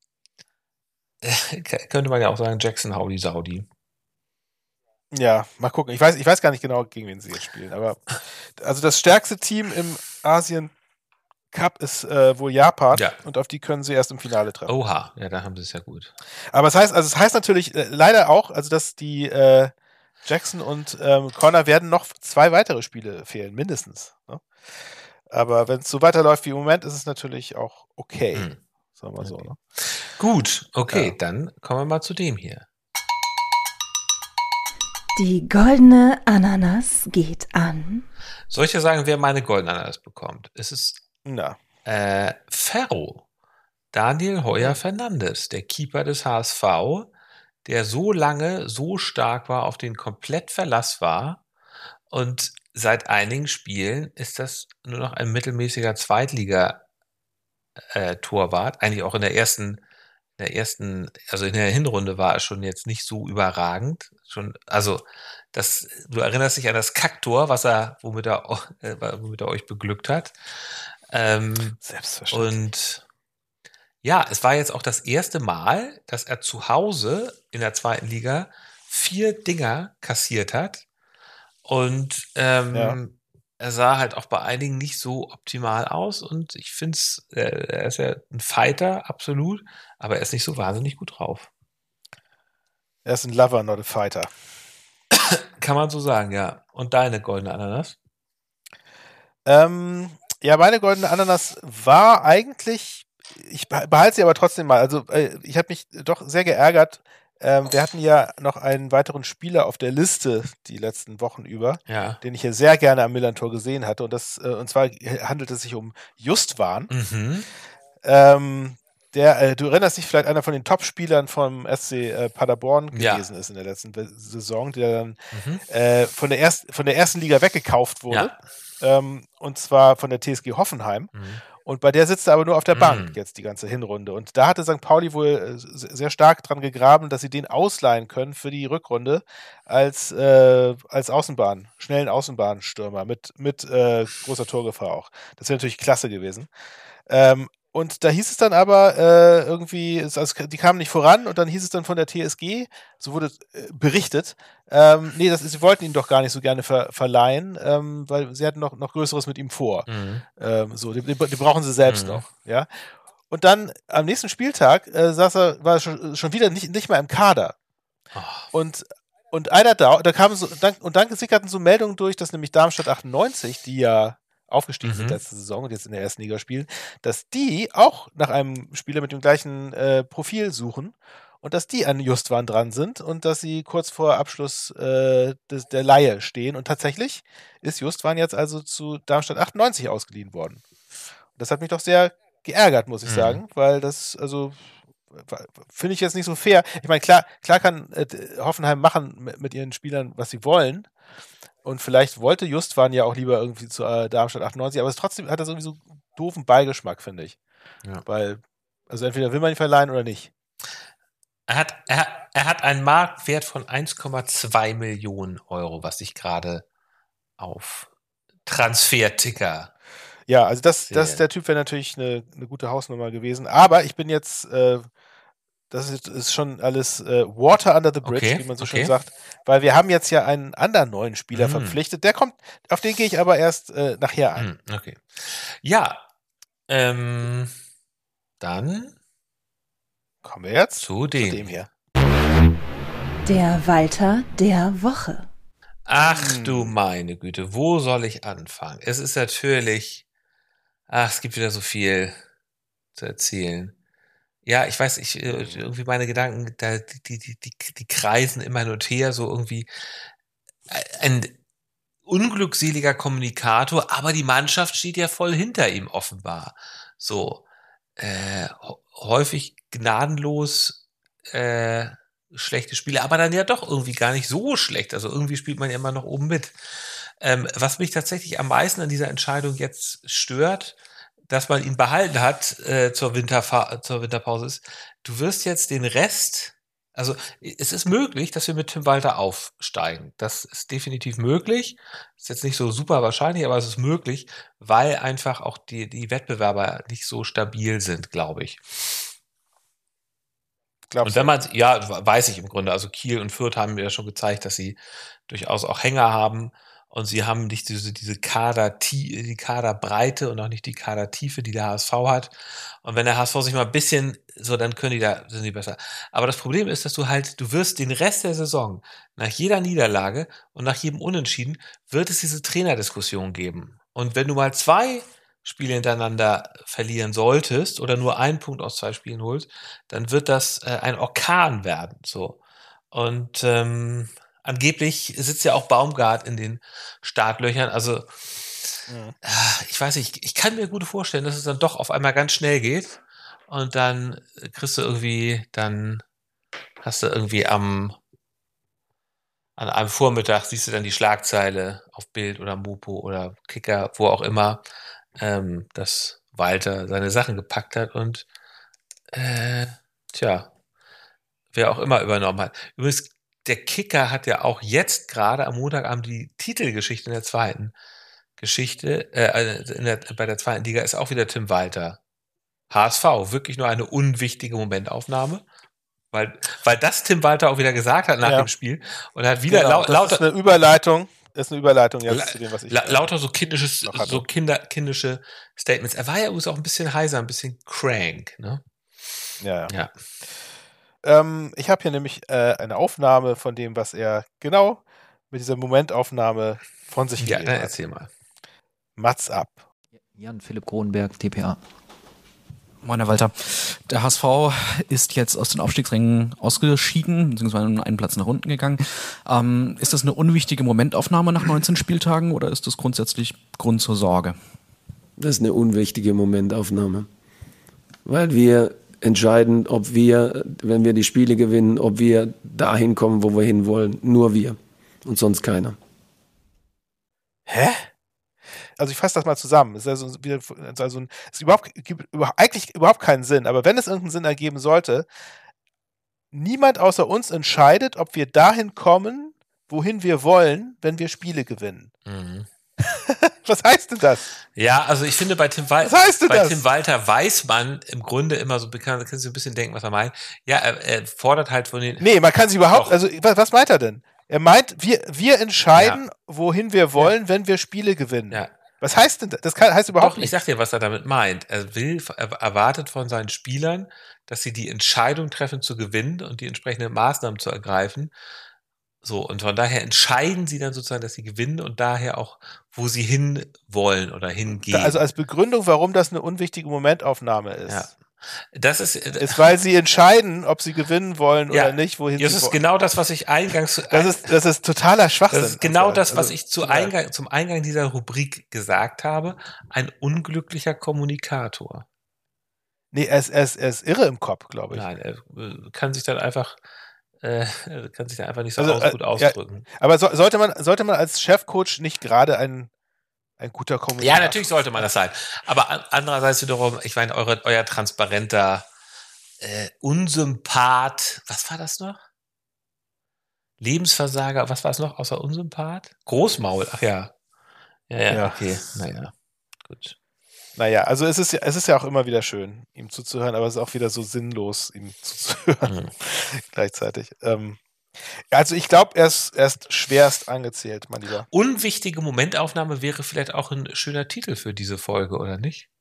könnte man ja auch sagen, Jackson Haudi Saudi. Ja, mal gucken. Ich weiß, ich weiß gar nicht genau, gegen wen sie jetzt spielen, aber also das stärkste Team im Asien Cup ist äh, wohl Japan ja. und auf die können sie erst im Finale treffen. Oha, ja, da haben sie es ja gut. Aber es heißt, also es heißt natürlich äh, leider auch, also dass die äh, Jackson und ähm, Connor werden noch zwei weitere Spiele fehlen, mindestens. Ne? Aber wenn es so weiterläuft wie im Moment, ist es natürlich auch okay. Hm. Sagen wir okay. so. Ne? Gut, okay, ja. Dann kommen wir mal zu dem hier. Die goldene Ananas geht an. Soll ich dir sagen, wer meine goldene Ananas bekommt? Es ist Na. Äh, Ferro. Daniel Heuer Fernandes, der Keeper des H S V, der so lange so stark war, auf den komplett Verlass war. Und seit einigen Spielen ist das nur noch ein mittelmäßiger Zweitliga-Torwart. Äh, Eigentlich auch in der ersten, in der ersten, also in der Hinrunde war er schon jetzt nicht so überragend. Schon, also das, du erinnerst dich an das Kacktor, was er, womit er, äh, womit er euch beglückt hat. Ähm, Selbstverständlich. Und ja, es war jetzt auch das erste Mal, dass er zu Hause in der zweiten Liga vier Dinger kassiert hat. Und ähm, ja. er sah halt auch bei einigen nicht so optimal aus. Und ich finde es, er ist ja ein Fighter, absolut, aber er ist nicht so wahnsinnig gut drauf. Er ist ein Lover, not a Fighter. Kann man so sagen, ja. Und deine goldene Ananas? Ähm, ja, meine goldene Ananas war eigentlich, ich behalte sie aber trotzdem mal, also äh, ich habe mich doch sehr geärgert. Ähm, wir hatten ja noch einen weiteren Spieler auf der Liste die letzten Wochen über, ja. den ich ja sehr gerne am Millern-Tor gesehen hatte. Und, das, äh, und zwar handelt es sich um Justwan. Mhm. Ähm, der, äh, du erinnerst dich vielleicht, einer von den Top-Spielern vom S C äh, Paderborn gewesen ja. ist in der letzten Saison, der dann mhm. äh, von, der erst, von der ersten Liga weggekauft wurde. Ja. Ähm, und zwar von der T S G Hoffenheim. Mhm. Und bei der sitzt er aber nur auf der Mhm. Bank jetzt die ganze Hinrunde. Und da hatte Sankt Pauli wohl äh, sehr stark dran gegraben, dass sie den ausleihen können für die Rückrunde als, äh, als Außenbahn, schnellen Außenbahnstürmer mit, mit äh, großer Torgefahr auch. Das wäre natürlich klasse gewesen. Ähm, und da hieß es dann aber äh, irgendwie, es- also die kamen nicht voran und dann hieß es dann von der T S G, so wurde äh, berichtet, ähm, nee, das ist, sie wollten ihn doch gar nicht so gerne ver verleihen, ähm, weil sie hatten noch, noch Größeres mit ihm vor. Mhm. Ähm, so, die, die, die brauchen sie selbst Mhm. noch, ja. Und dann am nächsten Spieltag äh, saß er, war er schon, schon wieder nicht, nicht mehr im Kader. Oh. Und, und einer da, da kamen so, dann, und dann sickerten so Meldungen durch, dass nämlich Darmstadt achtundneunzig, die ja aufgestiegen Mhm. sind letzte Saison und jetzt in der ersten Liga spielen, dass die auch nach einem Spieler mit dem gleichen äh, Profil suchen und dass die an Justwan dran sind und dass sie kurz vor Abschluss äh, des, der Leihe stehen. Und tatsächlich ist Justwan jetzt also zu Darmstadt achtundneunzig ausgeliehen worden. Und das hat mich doch sehr geärgert, muss ich Mhm. sagen, weil das, also finde ich jetzt nicht so fair. Ich meine, klar, klar kann äh, Hoffenheim machen mit, mit ihren Spielern, was sie wollen. Und vielleicht wollte Justwan ja auch lieber irgendwie zu äh, Darmstadt achtundneunzig, aber es trotzdem hat das irgendwie so einen doofen Beigeschmack, finde ich. Ja. Weil, also entweder will man ihn verleihen oder nicht. Er hat, er, er hat einen Marktwert von eins Komma zwei Millionen Euro, was ich gerade auf Transferticker. Ja, also das, Sehe. das der Typ wäre natürlich eine, eine gute Hausnummer gewesen. Aber ich bin jetzt, äh, das ist, ist schon alles äh, Water under the bridge, Okay, wie man so okay. schön sagt. Weil wir haben jetzt ja einen anderen neuen Spieler Mm. verpflichtet. Der kommt, auf den gehe ich aber erst äh, nachher ein. Hm, okay. Ja, ähm, dann Kommen wir jetzt zu zu dem. dem hier. Der Walter der Woche. Ach Hm. du meine Güte, wo soll ich anfangen? Es ist natürlich, ach, es gibt wieder so viel zu erzählen. Ja, ich weiß, ich äh, irgendwie meine Gedanken, da, die, die, die, die kreisen immer hin und her, so irgendwie ein unglückseliger Kommunikator, aber die Mannschaft steht ja voll hinter ihm offenbar. So, äh, häufig gnadenlos äh, schlechte Spiele, aber dann ja doch irgendwie gar nicht so schlecht. Also irgendwie spielt man ja immer noch oben mit. Ähm, was mich tatsächlich am meisten an dieser Entscheidung jetzt stört, dass man ihn behalten hat äh, zur, Winterfa- zur Winterpause ist, du wirst jetzt den Rest, also es ist möglich, dass wir mit Tim Walter aufsteigen. Das ist definitiv möglich. Ist jetzt nicht so super wahrscheinlich, aber es ist möglich, weil einfach auch die, die Wettbewerber nicht so stabil sind, glaube ich. Glaubst Und wenn man, ja, weiß ich im Grunde, also Kiel und Fürth haben mir ja schon gezeigt, dass sie durchaus auch Hänger haben und sie haben nicht diese, diese Kader, die Kaderbreite und auch nicht die Kadertiefe, die der H S V hat. Und wenn der H S V sich mal ein bisschen, so, dann können die da, sind die besser. Aber das Problem ist, dass du halt, du wirst den Rest der Saison, nach jeder Niederlage und nach jedem Unentschieden, wird es diese Trainerdiskussion geben. Und wenn du mal zwei Spiele hintereinander verlieren solltest oder nur einen Punkt aus zwei Spielen holst, dann wird das äh, ein Orkan werden. So. Und ähm, angeblich sitzt ja auch Baumgart in den Startlöchern. Also Mhm. äh, ich weiß nicht, ich kann mir gut vorstellen, dass es dann doch auf einmal ganz schnell geht und dann kriegst du irgendwie, dann hast du irgendwie am an einem Vormittag siehst du dann die Schlagzeile auf Bild oder Mopo oder Kicker, wo auch immer, ähm, dass Walter seine Sachen gepackt hat und äh, tja, wer auch immer übernommen hat. Übrigens, der Kicker hat ja auch jetzt gerade am Montagabend die Titelgeschichte in der zweiten Geschichte, äh, in der, bei der zweiten Liga ist auch wieder Tim Walter. H S V, wirklich nur eine unwichtige Momentaufnahme. Weil, weil das Tim Walter auch wieder gesagt hat nach Ja. dem Spiel und er hat wieder Genau, lau das lauter ist eine Überleitung. Das ist eine Überleitung jetzt La zu dem, was ich la äh, lauter so kindisches, noch hatte. so Kinder, kindische Statements. Er war ja übrigens auch ein bisschen heiser, ein bisschen crank, ne? Ja, ja. Ja. Ähm, ich habe hier nämlich äh, eine Aufnahme von dem, was er genau mit dieser Momentaufnahme von sich Ja, gegeben dann hat. erzähl mal. Mats ab. Jan Philipp Kronenberg, D P A. Moin, Herr Walter. Der H S V ist jetzt aus den Aufstiegsrängen ausgeschieden, beziehungsweise um einen Platz nach unten gegangen. Ähm, ist das eine unwichtige Momentaufnahme nach neunzehn Spieltagen oder ist das grundsätzlich Grund zur Sorge? Das ist eine unwichtige Momentaufnahme. Weil wir entscheiden, ob wir, wenn wir die Spiele gewinnen, ob wir dahin kommen, wo wir hinwollen. Nur wir und sonst keiner. Hä? also ich fasse das mal zusammen, es ist also, wieder, also ein, es überhaupt, gibt über, eigentlich überhaupt keinen Sinn, aber wenn es irgendeinen Sinn ergeben sollte, niemand außer uns entscheidet, ob wir dahin kommen, wohin wir wollen, wenn wir Spiele gewinnen. Mhm. Was heißt denn das? Ja, also ich finde, bei Tim, Wal- Was heißt denn bei das? Tim Walter weiß man im Grunde immer so, kann, kannst du ein bisschen denken, was er meint. Ja, er, er fordert halt von den... Nee, man kann sich überhaupt, Doch. also was, was meint er denn? Er meint, wir, wir entscheiden, ja. wohin wir wollen, ja. wenn wir Spiele gewinnen. Ja. Was heißt denn das? Das kann, heißt überhaupt Doch, nicht. Ich sag dir, was er damit meint. Er will, er erwartet von seinen Spielern, dass sie die Entscheidung treffen zu gewinnen und die entsprechenden Maßnahmen zu ergreifen. So, und von daher entscheiden sie dann sozusagen, dass sie gewinnen und daher auch, wo sie hin wollen oder hingehen. Also als Begründung, warum das eine unwichtige Momentaufnahme ist. Ja. Das ist, ist, weil sie entscheiden, ob sie gewinnen wollen ja. oder nicht, wohin das sie ist wollen. Genau das, was ich eingangs... Das ist, das ist totaler Schwachsinn. Das ist genau das, was also, ich zu Eingang, zum Eingang dieser Rubrik gesagt habe. Ein unglücklicher Kommunikator. Nee, er ist, er ist, er ist irre im Kopf, glaube ich. Nein, er kann sich dann einfach... Äh, kann sich da einfach nicht so also, aus, gut äh, ausdrücken. Ja, aber so, sollte man sollte man als Chefcoach nicht gerade ein, ein guter Kommunikator? Ja, natürlich sollte man das sein. Aber an, andererseits wiederum, ich meine, eure, euer transparenter äh, Unsympath, was war das noch? Lebensversager, was war es noch außer Unsympath? Großmaul, ach ja. Ja, ja, ja. Okay, naja, gut. Naja, also es ist, ja, es ist ja auch immer wieder schön, ihm zuzuhören, aber es ist auch wieder so sinnlos, ihm zuzuhören mhm. gleichzeitig. Ähm, also ich glaube, er ist, er ist schwerst angezählt, mein Lieber. Unwichtige Momentaufnahme wäre vielleicht auch ein schöner Titel für diese Folge, oder nicht?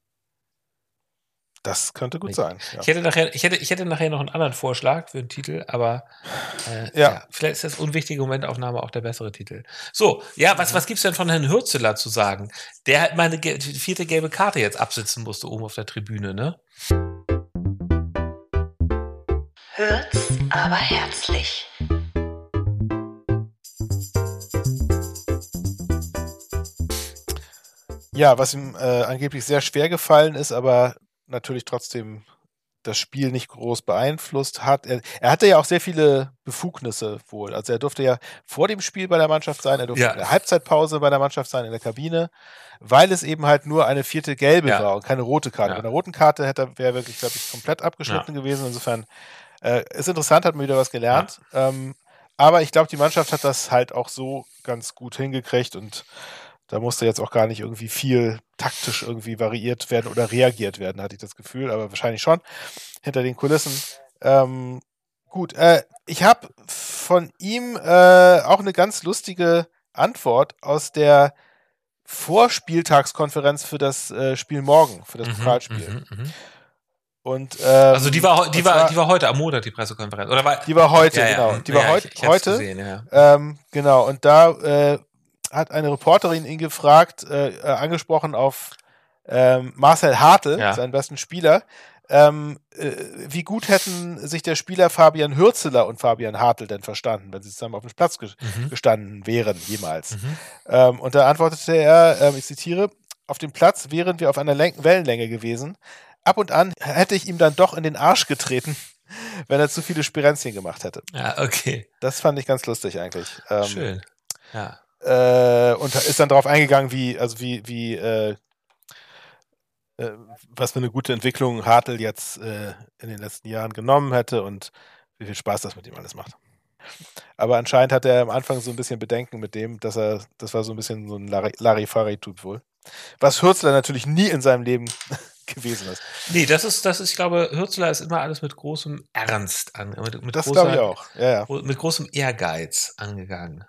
Das könnte gut sein. Ja. Ich, hätte nachher, ich, hätte, ich hätte nachher noch einen anderen Vorschlag für einen Titel, aber äh, ja. ja, vielleicht ist das unwichtige Momentaufnahme auch der bessere Titel. So, ja, was, was gibt's denn von Herrn Hürzeler zu sagen? Der halt meine ge- vierte gelbe Karte jetzt absitzen musste oben auf der Tribüne, ne? Hürz, aber herzlich. Ja, was ihm äh, angeblich sehr schwer gefallen ist, aber natürlich trotzdem das Spiel nicht groß beeinflusst hat. Er, er hatte ja auch sehr viele Befugnisse wohl. Also er durfte ja vor dem Spiel bei der Mannschaft sein, er durfte Ja. in der Halbzeitpause bei der Mannschaft sein, in der Kabine, weil es eben halt nur eine vierte gelbe Ja. war und keine rote Karte. Ja. Bei einer roten Karte hätte wäre wirklich, glaube ich, komplett abgeschnitten Ja. gewesen. Insofern äh, ist interessant, hat man wieder was gelernt. Ja. Ähm, aber ich glaube, die Mannschaft hat das halt auch so ganz gut hingekriegt und da musste jetzt auch gar nicht irgendwie viel taktisch irgendwie variiert werden oder reagiert werden, hatte ich das Gefühl, aber wahrscheinlich schon hinter den Kulissen. Ähm, gut, äh, ich habe von ihm äh, auch eine ganz lustige Antwort aus der Vorspieltagskonferenz für das äh, Spiel morgen, für das Mhm, Pokalspiel. mhm, mhm. Und, ähm, Also die war, die und war, zwar- die war heute am Montag, die Pressekonferenz. Oder war, Die war heute, Ja, ja. genau. Die war Ja, heut, ich- ich hab's heute. gesehen, ja. Ähm, genau, und da äh, hat eine Reporterin ihn gefragt, äh, äh, angesprochen auf ähm, Marcel Hartl, Ja. seinen besten Spieler, ähm, äh, wie gut hätten sich der Spieler Fabian Hürzeler und Fabian Hartl denn verstanden, wenn sie zusammen auf dem Platz ge- Mhm. gestanden wären, jemals. Mhm. Ähm, und da antwortete er, ähm, ich zitiere, auf dem Platz wären wir auf einer Len- Wellenlänge gewesen. Ab und an hätte ich ihm dann doch in den Arsch getreten, wenn er zu viele Spirenzchen gemacht hätte. Ja, okay. Das fand ich ganz lustig eigentlich. Ähm, Schön. Ja. Äh, und ist dann darauf eingegangen, wie, also wie, wie, äh, äh, was für eine gute Entwicklung Hartl jetzt äh, in den letzten Jahren genommen hätte und wie viel Spaß das mit ihm alles macht. Aber anscheinend hat er am Anfang so ein bisschen Bedenken mit dem, dass er, das war so ein bisschen so ein Larry- Larifari-Typ wohl. Was Hürzeler natürlich nie in seinem Leben gewesen ist. Nee, das ist, das ist, ich glaube, Hürzeler ist immer alles mit großem Ernst an, mit, mit Das großer- glaube ich auch. Ja, ja. gro- Mit großem Ehrgeiz angegangen.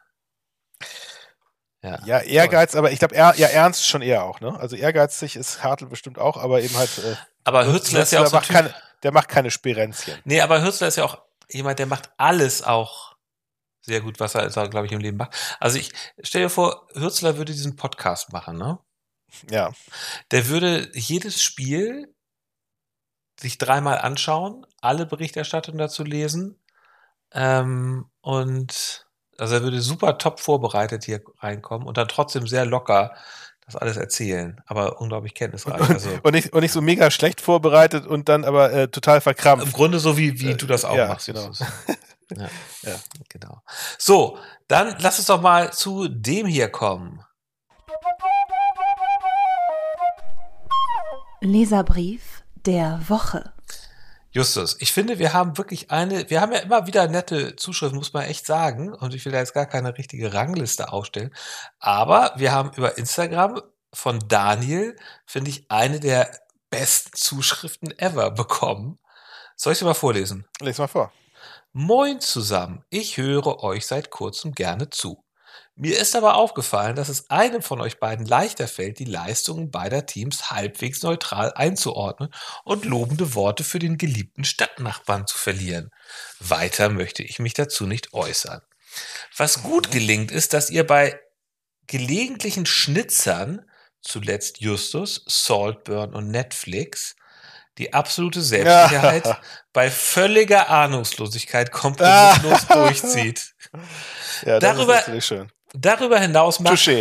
Ja, Ja, Ehrgeiz, aber ich glaube, er, ja, Ernst schon eher auch, ne? Also ehrgeizig ist Hartl bestimmt auch, aber eben halt. Äh, Aber Hürzeler ist ja auch so ein macht Typ, keine, der macht keine Spirenzchen. Nee, aber Hürzeler ist ja auch jemand, der macht alles auch sehr gut, was er, glaube ich, im Leben macht. Also ich stell dir vor, Hürzeler würde diesen Podcast machen, ne? Ja. Der würde jedes Spiel sich dreimal anschauen, alle Berichterstattungen dazu lesen, ähm, und also er würde super top vorbereitet hier reinkommen und dann trotzdem sehr locker das alles erzählen, aber unglaublich kenntnisreich. Und, Also und, nicht, und nicht so mega schlecht vorbereitet und dann aber äh, total im verkrampft. Grunde so wie, wie Äh, du das auch ja, machst. genau. Das ist- Ja, Ja. genau. So, dann lass uns doch mal zu dem hier kommen. Leserbrief der Woche. Justus, ich finde, wir haben wirklich eine, wir haben ja immer wieder nette Zuschriften, muss man echt sagen. Und ich will da jetzt gar keine richtige Rangliste aufstellen. Aber wir haben über Instagram von Daniel, finde ich, eine der besten Zuschriften ever bekommen. Soll ich sie mal vorlesen? Lies mal vor. Moin zusammen, ich höre euch seit kurzem gerne zu. Mir ist aber aufgefallen, dass es einem von euch beiden leichter fällt, die Leistungen beider Teams halbwegs neutral einzuordnen und lobende Worte für den geliebten Stadtnachbarn zu verlieren. Weiter möchte ich mich dazu nicht äußern. Was gut gelingt, ist, dass ihr bei gelegentlichen Schnitzern, zuletzt Justus, Saltburn und Netflix, die absolute Selbstsicherheit ja. bei völliger Ahnungslosigkeit kompromisslos ah. durchzieht. Ja, das darüber, ist natürlich schön. Darüber hinaus, macht,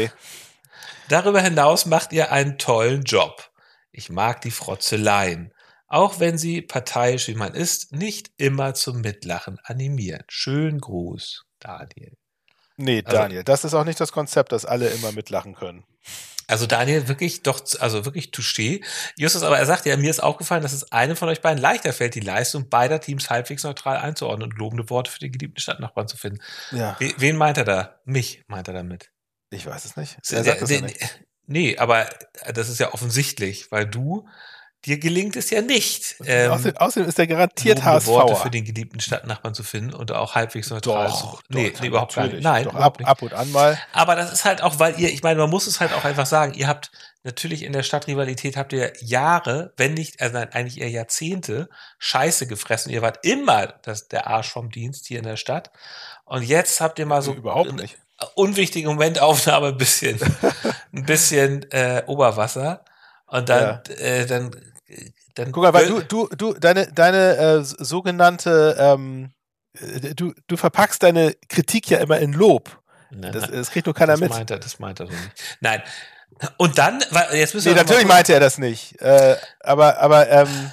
darüber hinaus macht ihr einen tollen Job. Ich mag die Frotzeleien, auch wenn sie, parteiisch wie man ist, nicht immer zum Mitlachen animieren. Schönen Gruß, Daniel. Nee, Daniel, also, das ist auch nicht das Konzept, dass alle immer mitlachen können. Also Daniel, wirklich doch, also wirklich touché. Justus, aber er sagt ja, mir ist aufgefallen, dass es einem von euch beiden leichter fällt, die Leistung beider Teams halbwegs neutral einzuordnen und lobende Worte für den geliebten Stadtnachbarn zu finden. Ja. Wen, wen meint er da? Mich meint er damit. Ich weiß es nicht. Er sagt das ja nicht. Nee, aber das ist ja offensichtlich, weil du, dir gelingt es ja nicht. Ähm, außerdem, außerdem ist er garantiert H S V. Worte für den geliebten Stadtnachbarn zu finden und auch halbwegs neutral doch, zu. Doch, nee, doch, nee überhaupt gar nicht. Nein, doch ab, ab und an mal. Aber das ist halt auch, weil ihr, ich meine, man muss es halt auch einfach sagen, ihr habt natürlich in der Stadtrivalität habt ihr Jahre, wenn nicht, also eigentlich eher Jahrzehnte, Scheiße gefressen. Ihr wart immer das, der Arsch vom Dienst hier in der Stadt. Und jetzt habt ihr mal so. Überhaupt nicht. Unwichtige Momentaufnahme, ein bisschen, ein bisschen äh, Oberwasser. Und dann, ja. äh, dann Dann Guck mal, weil du, du, du, deine, deine äh, sogenannte, ähm, du, du verpackst deine Kritik ja immer in Lob. Nein, das, das kriegt nur keiner das mit. Meint er, das meint er so nicht. Nein. Und dann, jetzt müssen wir. Nee, natürlich meinte er das nicht. Äh, aber, aber, ähm,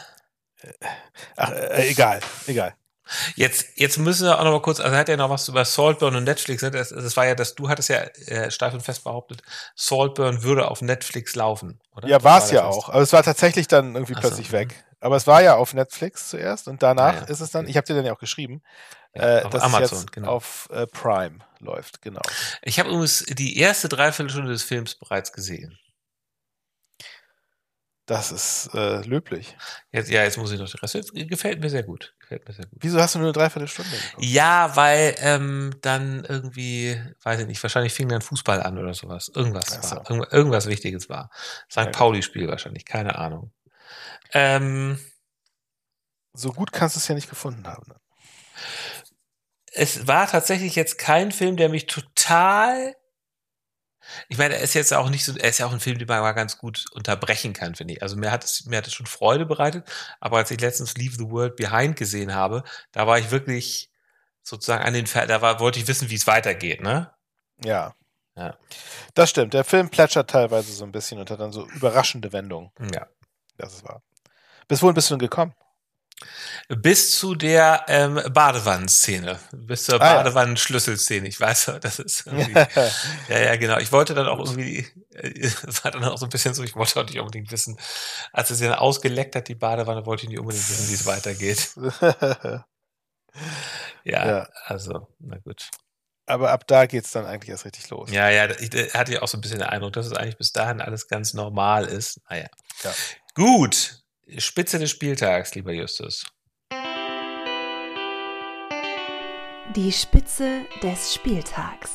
ach, äh, egal, egal. Jetzt, jetzt müssen wir auch noch mal kurz, also er hat ja noch was über Saltburn und Netflix, ne? das, das war ja, das, du hattest ja äh, steif und fest behauptet, Saltburn würde auf Netflix laufen, oder? Ja, war es ja auch, aber es war tatsächlich dann irgendwie Ach plötzlich so. weg. Aber es war ja auf Netflix zuerst und danach ah, ja. ist es dann, ich habe dir dann ja auch geschrieben, ja, äh, dass Amazon, es jetzt genau. auf äh, Prime läuft, genau. Ich habe übrigens die erste Dreiviertelstunde des Films bereits gesehen. Das ist äh, löblich. Jetzt, ja, jetzt muss ich noch den Rest. Gefällt mir sehr gut. Gefällt mir sehr gut. Wieso hast du nur eine Dreiviertelstunde geguckt? Ja, weil ähm, dann irgendwie, weiß ich nicht, wahrscheinlich fing dann Fußball an oder sowas. Irgendwas so. war. Irgend, irgendwas Wichtiges war. Sankt Ja, Pauli-Spiel wahrscheinlich, keine Ahnung. Ähm, so gut kannst du es ja nicht gefunden haben. Ne? Es war tatsächlich jetzt kein Film, der mich total. Ich meine, er ist jetzt auch nicht so, er ist ja auch ein Film, den man mal ganz gut unterbrechen kann, finde ich. Also mir hat es, mir hat es schon Freude bereitet, aber als ich letztens Leave the World Behind gesehen habe, da war ich wirklich sozusagen an den, da war, wollte ich wissen, wie es weitergeht, ne? Ja. Ja. Das stimmt. Der Film plätschert teilweise so ein bisschen und hat dann so überraschende Wendungen. Ja. Das ist wahr. Bis wohin bist du denn gekommen? Bis zu der ähm, Badewannenszene, bis zur ah, Badewannenschlüsselszene. Ich weiß, das ist irgendwie, ja, ja, genau. Ich wollte dann auch irgendwie, äh, war dann auch so ein bisschen so, ich wollte auch nicht unbedingt wissen, als er sie dann ausgeleckt hat, die Badewanne, wollte ich nicht unbedingt wissen, wie es weitergeht. ja, ja, also, na gut. Aber ab da geht's dann eigentlich erst richtig los. Ja, ja, ich hatte ja auch so ein bisschen den Eindruck, dass es eigentlich bis dahin alles ganz normal ist. Naja. Ja. Gut. Spitze des Spieltags, lieber Justus. Die Spitze des Spieltags.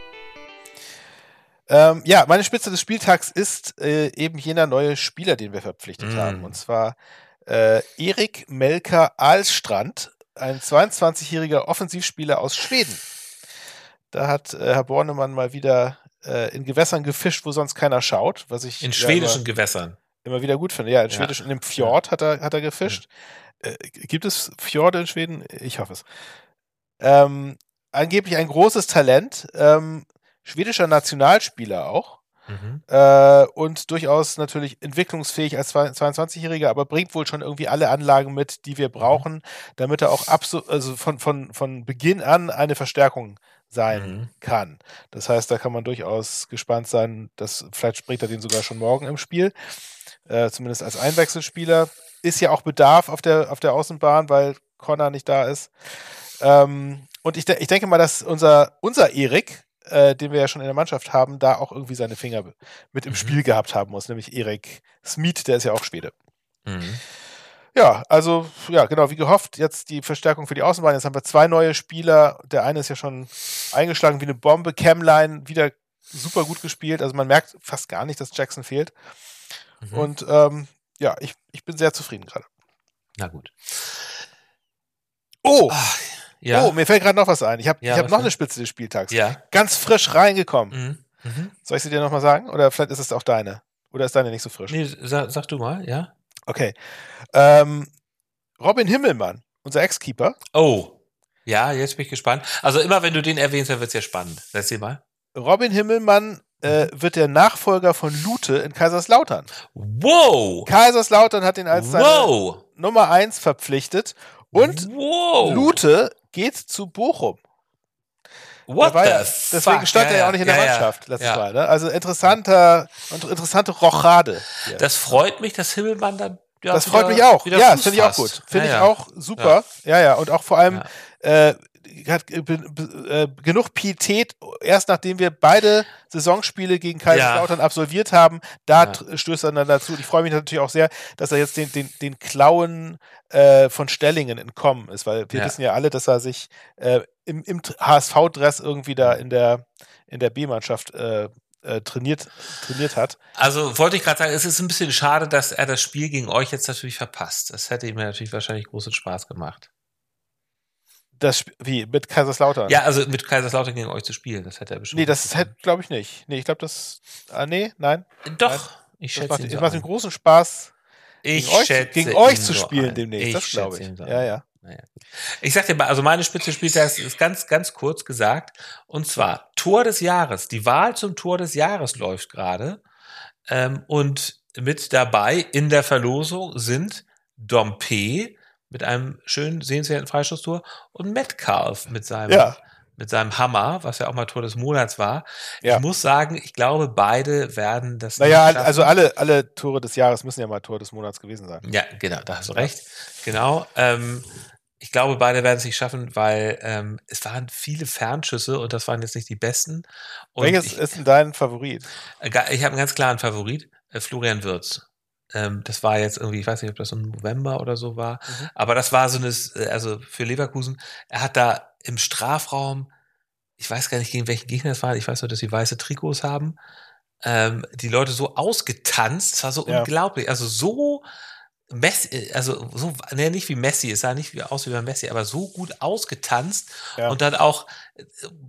Ähm, ja, meine Spitze des Spieltags ist äh, eben jener neue Spieler, den wir verpflichtet mm. haben. Und zwar äh, Erik Melker Ahlstrand, ein zweiundzwanzigjähriger Offensivspieler aus Schweden. Da hat äh, Herr Bornemann mal wieder äh, in Gewässern gefischt, wo sonst keiner schaut. Was ich in schwedischen ja, Gewässern. Immer wieder gut finde. Ja, in ja. Schwedisch, in dem Fjord hat er, hat er gefischt. Ja. Äh, gibt es Fjorde in Schweden? Ich hoffe es. Ähm, angeblich ein großes Talent. Ähm, schwedischer Nationalspieler auch. Mhm. Äh, und durchaus natürlich entwicklungsfähig als zweiundzwanzigjähriger, aber bringt wohl schon irgendwie alle Anlagen mit, die wir brauchen, mhm. damit er auch abso- also von, von, von Beginn an eine Verstärkung sein mhm. kann. Das heißt, da kann man durchaus gespannt sein, dass vielleicht bringt er den sogar schon morgen im Spiel. Äh, zumindest als Einwechselspieler. Ist ja auch Bedarf auf der, auf der Außenbahn, weil Connor nicht da ist. Ähm, und ich, de- ich denke mal, dass unser, unser Erik, äh, den wir ja schon in der Mannschaft haben, da auch irgendwie seine Finger mit im Mhm. Spiel gehabt haben muss, nämlich Erik Smith, der ist ja auch Schwede. Mhm. Ja, also, ja, genau, wie gehofft, jetzt die Verstärkung für die Außenbahn. Jetzt haben wir zwei neue Spieler. Der eine ist ja schon eingeschlagen wie eine Bombe. Camline wieder super gut gespielt. Also man merkt fast gar nicht, dass Jackson fehlt. Mhm. Und ähm, ja, ich, ich bin sehr zufrieden gerade. Na gut. Oh, Ah, ja. oh, mir fällt gerade noch was ein. Ich habe Ja, ich hab was noch denn? eine Spitze des Spieltags. Ja. Ganz frisch reingekommen. Mhm. Mhm. Soll ich sie dir nochmal sagen? Oder vielleicht ist es auch deine? Oder ist deine nicht so frisch? Nee, sag, sag du mal, ja. Okay. Ähm, Robin Himmelmann, unser Ex-Keeper. Oh. Ja, jetzt bin ich gespannt. Also immer, wenn du den erwähnst, dann wird es ja spannend. Erzähl mal. Robin Himmelmann äh, wird der Nachfolger von Lute in Kaiserslautern. Wow. Kaiserslautern hat ihn als seine Wow. Nummer eins verpflichtet und Wow. Lute geht zu Bochum. What Der war the ja, fuck? deswegen stand ja, er ja auch nicht in der ja, Mannschaft ja, letztes ja. Mal. Ne? Also interessanter und interessante Rochade. Hier. Das freut mich, dass Himmelmann dann ja, das wieder, freut mich auch. wieder Ja, Fuß finde ich auch fasst. gut. Finde ja, ich ja. auch super. Ja. ja, ja. Und auch vor allem Ja. äh, hat äh, be, be, äh, genug Pietät, erst nachdem wir beide Saisonspiele gegen Kaiserslautern Ja. absolviert haben, da Ja. tr- stößt er dann dazu. Ich freue mich natürlich auch sehr, dass er jetzt den, den, den Klauen äh, von Stellingen entkommen ist, weil wir Ja. wissen ja alle, dass er sich äh, im, im H S V-Dress irgendwie da in der, in der B-Mannschaft äh, äh, trainiert, trainiert hat. Also wollte ich gerade sagen, es ist ein bisschen schade, dass er das Spiel gegen euch jetzt natürlich verpasst. Das hätte ihm natürlich wahrscheinlich großen Spaß gemacht. Das Sp- wie, mit Kaiserslautern? Ja, also mit Kaiserslautern gegen euch zu spielen, das hätte er bestimmt. Nee, das nicht hätte, glaube ich, nicht. Nee, ich glaube, das. Ah, nee, nein. getan. Doch, Nein. ich Das schätze macht, ihn es so macht ein. ihm großen Spaß, Ich gegen euch, schätze gegen euch ihn zu so spielen ein. demnächst. Ich Das glaube schätze ich. ihn so Ja, ein. ja. Naja, gut. Ich sag dir mal, also meine Spitze spielt das ist ganz, ganz kurz gesagt. Und zwar Tor des Jahres. Die Wahl zum Tor des Jahres läuft gerade. Ähm, und mit dabei in der Verlosung sind Dompe mit einem schönen sehenswerten Freistoßtor und Metcalf mit seinem, Ja. mit seinem Hammer, was ja auch mal Tor des Monats war. Ja. Ich muss sagen, ich glaube, beide werden das Naja, nicht schaffen. also alle, alle Tore des Jahres müssen ja mal Tor des Monats gewesen sein. Ja, genau, da hast du recht. Genau. Ähm, ich glaube, beide werden es nicht schaffen, weil ähm, es waren viele Fernschüsse und das waren jetzt nicht die besten. Und Welches ich, ist denn dein Favorit? äh, ga- ich habe einen ganz klaren Favorit, äh, Florian Wirtz. Ähm, das war jetzt irgendwie, ich weiß nicht, ob das im November oder so war, Mhm. aber das war so eine, äh, also für Leverkusen, er hat da im Strafraum, ich weiß gar nicht, gegen welchen Gegner es war, ich weiß nur, dass sie weiße Trikots haben, ähm, die Leute so ausgetanzt, es war so Ja. unglaublich, also so Messi, also so, ne, nicht wie Messi, es sah nicht wie aus wie bei Messi, aber so gut ausgetanzt Ja. und dann auch äh,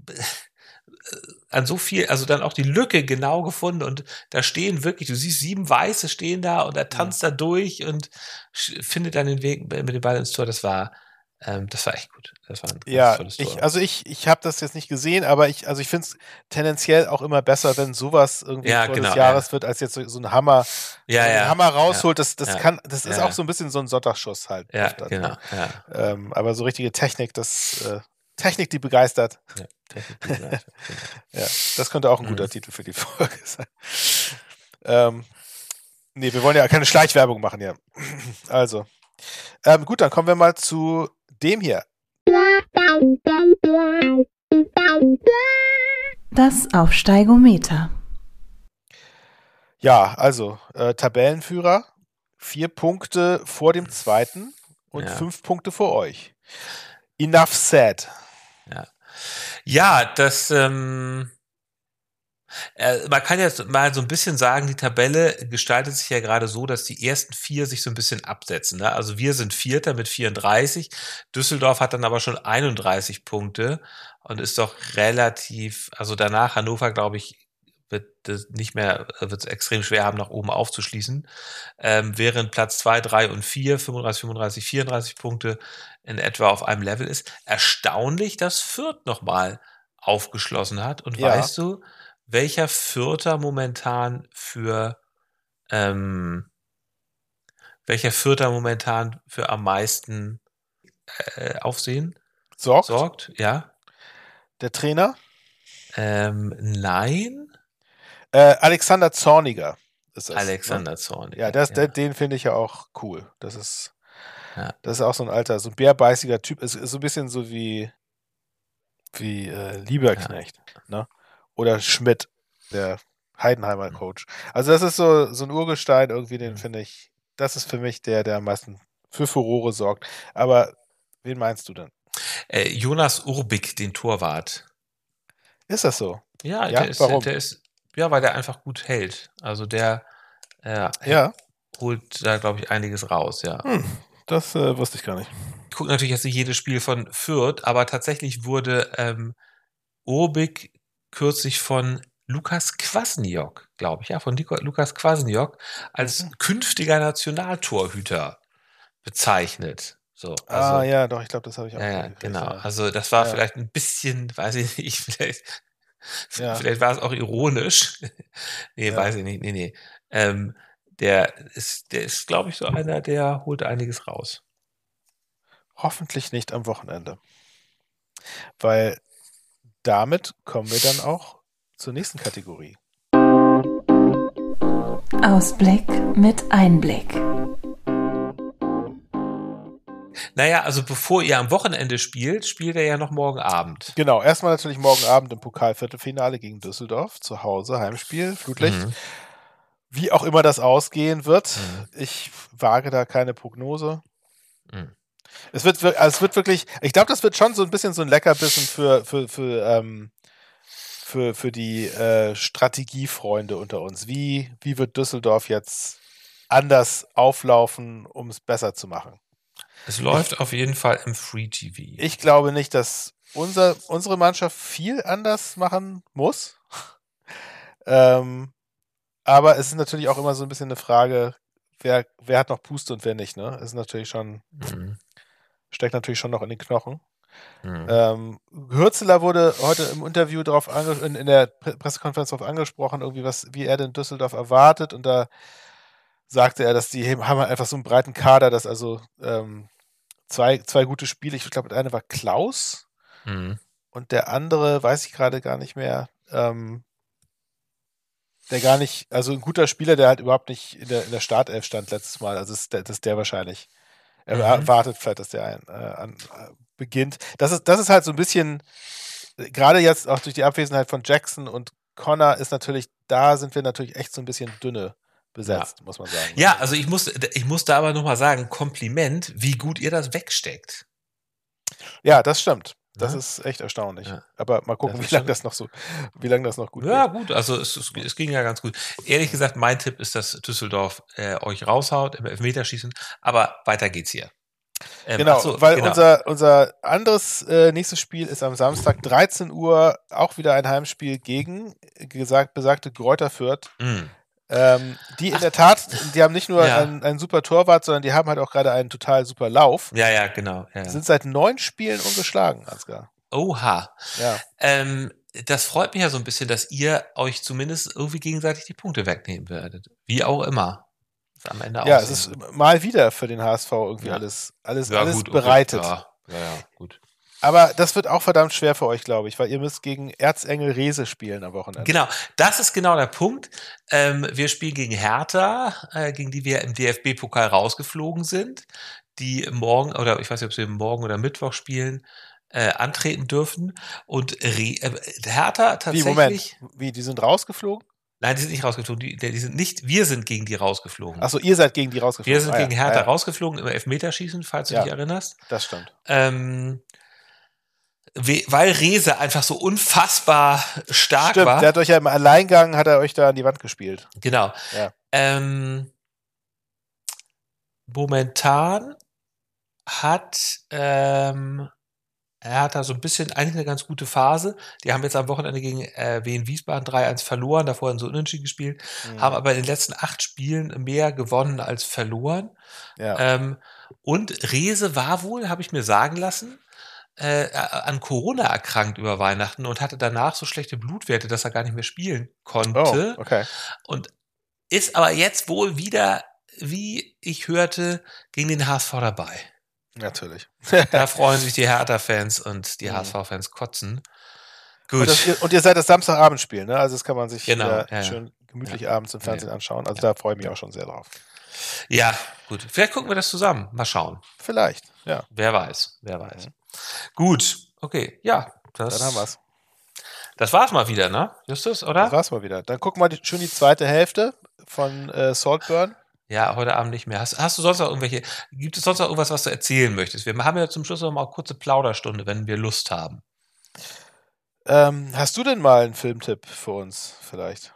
an so viel, also dann auch die Lücke genau gefunden und da stehen wirklich, du siehst sieben Weiße stehen da und er tanzt da durch und sch- findet dann den Weg mit dem Ball ins Tor. Das war, ähm, das war echt gut. Das war ein ganz Ja, tolles Tor. ich, also ich, ich habe das jetzt nicht gesehen, aber ich, also ich finde es tendenziell auch immer besser, wenn sowas irgendwie Ja, Tor genau, des Jahres ja. wird, als jetzt so, so ein Hammer, Ja, wenn ja. ein Hammer rausholt. Das, das ja, kann, das ist ja. auch so ein bisschen so ein Sonntagsschuss halt. Ja, oft dann, genau. ne? Ja. Ähm, aber so richtige Technik, das äh, Technik, die begeistert. Ja, Technik, wie gesagt. Ja, das könnte auch ein guter Mhm. Titel für die Folge sein. Ähm, nee, wir wollen ja keine Schleichwerbung machen hier. Also, ähm, gut, dann kommen wir mal zu dem hier. Das Aufsteigometer. Ja, also äh, Tabellenführer, vier Punkte vor dem zweiten und Ja. fünf Punkte vor euch. Enough said. Ja, ja das, ähm, äh, man kann jetzt mal so ein bisschen sagen, die Tabelle gestaltet sich ja gerade so, dass die ersten vier sich so ein bisschen absetzen. Ne? Also wir sind Vierter mit vierunddreißig. Düsseldorf hat dann aber schon einunddreißig Punkte und ist doch relativ, also danach Hannover, glaube ich, wird es nicht mehr, wird es extrem schwer haben, nach oben aufzuschließen. Ähm, während Platz zwei, drei und vier, fünfunddreißig, fünfunddreißig, vierunddreißig Punkte in etwa auf einem Level ist. Erstaunlich, dass Fürth nochmal aufgeschlossen hat. Und Ja. weißt du, welcher Fürther momentan für ähm, welcher Fürther momentan für am meisten äh, Aufsehen Sorgt sorgt? Ja. der Trainer. Ähm, nein. Äh, Alexander Zorniger. ist das. Alexander ne? Zornig. Ja, das, ja. den finde ich ja auch cool. Das ist, Ja. das ist auch so ein alter, so ein bärbeißiger Typ. Ist, ist so ein bisschen so wie, wie äh, Lieberknecht. Ne? Oder Schmidt, der Heidenheimer Coach. Also das ist so, so ein Urgestein irgendwie, den finde ich, das ist für mich der, der am meisten für Furore sorgt. Aber wen meinst du denn? Äh, Jonas Urbik, den Torwart. Ist das so? Ja, Ja, der, ist, warum? der ist, ja, weil der einfach gut hält. Also der äh, Ja. holt da, glaube ich, einiges raus, ja. Hm, das äh, wusste ich gar nicht. Ich gucke natürlich jetzt nicht jedes Spiel von Fürth, aber tatsächlich wurde ähm, Urbik kürzlich von Lukas Kwasniok, glaube ich, ja, von Nico, Lukas Kwasniok als Mhm. künftiger Nationaltorhüter bezeichnet. So, also, ah, ja, doch, ich glaube, das habe ich auch ja, ja, mitgekriegt, genau. ja. Also das war Ja. vielleicht ein bisschen, weiß ich nicht, vielleicht, Ja. vielleicht war es auch ironisch. nee, Ja. weiß ich nicht, nee, nee. Ähm, der ist, der ist, glaube ich, so einer, der holt einiges raus. Hoffentlich nicht am Wochenende. Weil damit kommen wir dann auch zur nächsten Kategorie. Ausblick mit Einblick. Naja, also bevor ihr am Wochenende spielt, spielt er ja noch morgen Abend. Genau, erstmal natürlich morgen Abend im Pokalviertelfinale gegen Düsseldorf, zu Hause, Heimspiel, Flutlicht. Mhm. Wie auch immer das ausgehen wird, Mhm. ich wage da keine Prognose. Mhm. Es wird, wir- also es wird wirklich, ich glaube, das wird schon so ein bisschen so ein Leckerbissen für, für, für, ähm, für, für die äh, Strategiefreunde unter uns. Wie, wie wird Düsseldorf jetzt anders auflaufen, um es besser zu machen? Es läuft auf jeden Fall im Free T V. Ich glaube nicht, dass unser, unsere Mannschaft viel anders machen muss. ähm, aber es ist natürlich auch immer so ein bisschen eine Frage, wer, wer hat noch Puste und wer nicht. Ne? Es ist natürlich schon, Mhm. steckt natürlich schon noch in den Knochen. Mhm. Ähm, Hürzeler wurde heute im Interview darauf ange in, in der Pre Pressekonferenz darauf angesprochen, irgendwie was, wie er denn Düsseldorf erwartet, und da sagte er, dass die haben halt einfach so einen breiten Kader, dass also ähm, zwei, zwei gute Spiele, ich glaube, der eine war Klaus Mhm. und der andere, weiß ich gerade gar nicht mehr, ähm, der gar nicht, also ein guter Spieler, der halt überhaupt nicht in der, in der Startelf stand letztes Mal, also ist der, das ist der wahrscheinlich. Er Mhm. erwartet vielleicht, dass der ein, äh, an, äh, beginnt. Das ist, das ist halt so ein bisschen, äh, gerade jetzt auch durch die Abwesenheit von Jackson und Connor ist natürlich, da sind wir natürlich echt so ein bisschen dünne besetzt, Ja. muss man sagen. Ja, also ich muss, ich muss da aber nochmal sagen, Kompliment, wie gut ihr das wegsteckt. Ja, das stimmt. Das Ja. ist echt erstaunlich. Ja. Aber mal gucken, Das wie ist lange schon- das noch so, wie lange das noch gut Ja, geht. gut, also es, es, es ging ja ganz gut. Ehrlich gesagt, mein Tipp ist, dass Düsseldorf äh, euch raushaut im Elfmeterschießen, aber weiter geht's hier. Ähm, Genau, ach so, weil genau. unser, unser anderes äh, nächstes Spiel ist am Samstag dreizehn Uhr, auch wieder ein Heimspiel gegen gesagt, besagte Greuther Fürth. Mm. Ähm, die in der Tat, die haben nicht nur Ja. einen, einen super Torwart, sondern die haben halt auch gerade einen total super Lauf. Ja, ja, genau. Ja, ja. Sind seit neun Spielen ungeschlagen, Ansgar. Oha. Ja. Ähm, das freut mich ja so ein bisschen, dass ihr euch zumindest irgendwie gegenseitig die Punkte wegnehmen werdet. Wie auch immer. Es am Ende Ja, es aussehen ist wird. mal wieder für den H S V irgendwie Ja. alles, alles, Ja, alles gut, okay. bereitet. Ja, ja, ja, gut. Aber das wird auch verdammt schwer für euch, glaube ich, weil ihr müsst gegen Erzengel Rehse spielen am Wochenende. Genau, das ist genau der Punkt. Ähm, wir spielen gegen Hertha, äh, gegen die wir im D F B-Pokal rausgeflogen sind, die morgen, oder ich weiß nicht, ob sie morgen oder Mittwoch spielen, äh, antreten dürfen. Und Re äh, Hertha Wie, tatsächlich. Moment, wie, die sind rausgeflogen? Nein, die sind nicht rausgeflogen. Die, die sind nicht, wir sind gegen die rausgeflogen. Achso, ihr seid gegen die rausgeflogen. Wir sind Ah, gegen ja. Hertha Ah, ja. rausgeflogen im Elfmeterschießen, falls du Ja. dich erinnerst. Das stimmt. Ähm, we- weil Rehse einfach so unfassbar stark Stimmt, war. der hat euch ja im Alleingang, hat er euch da an die Wand gespielt. Genau. Ja. Ähm, momentan hat ähm, er hat da so ein bisschen eigentlich eine ganz gute Phase. Die haben jetzt am Wochenende gegen äh, Wien Wiesbaden drei eins verloren, davor haben sie unentschieden gespielt, Mhm. haben aber in den letzten acht Spielen mehr gewonnen als verloren. Ja. Ähm, und Rehse war wohl, habe ich mir sagen lassen, äh, an Corona erkrankt über Weihnachten und hatte danach so schlechte Blutwerte, dass er gar nicht mehr spielen konnte. Oh, okay. Und ist aber jetzt wohl wieder, wie ich hörte, gegen den H S V dabei. Natürlich. Da freuen sich die Hertha-Fans und die Mhm. H S V-Fans kotzen. Und, Gut. das, ihr, und ihr seid das Samstagabendspiel, ne? Also das kann man sich Genau, wieder ja, ja. schön gemütlich Ja. abends im Fernsehen Ja. anschauen. Also Ja. da freue ich mich auch schon sehr drauf. Ja, gut. Vielleicht gucken wir das zusammen. Mal schauen. Vielleicht, ja. Wer weiß, wer weiß. Gut, okay, ja. Das, Dann haben wir's. Das war's mal wieder, ne? Justus, oder? Das war's mal wieder. Dann gucken wir die, schon die zweite Hälfte von äh, Saltburn. Ja, heute Abend nicht mehr. Hast, hast du sonst noch irgendwelche, gibt es sonst noch irgendwas, was du erzählen möchtest? Wir haben ja zum Schluss noch mal eine kurze Plauderstunde, wenn wir Lust haben. Ähm, hast du denn mal einen Filmtipp für uns vielleicht?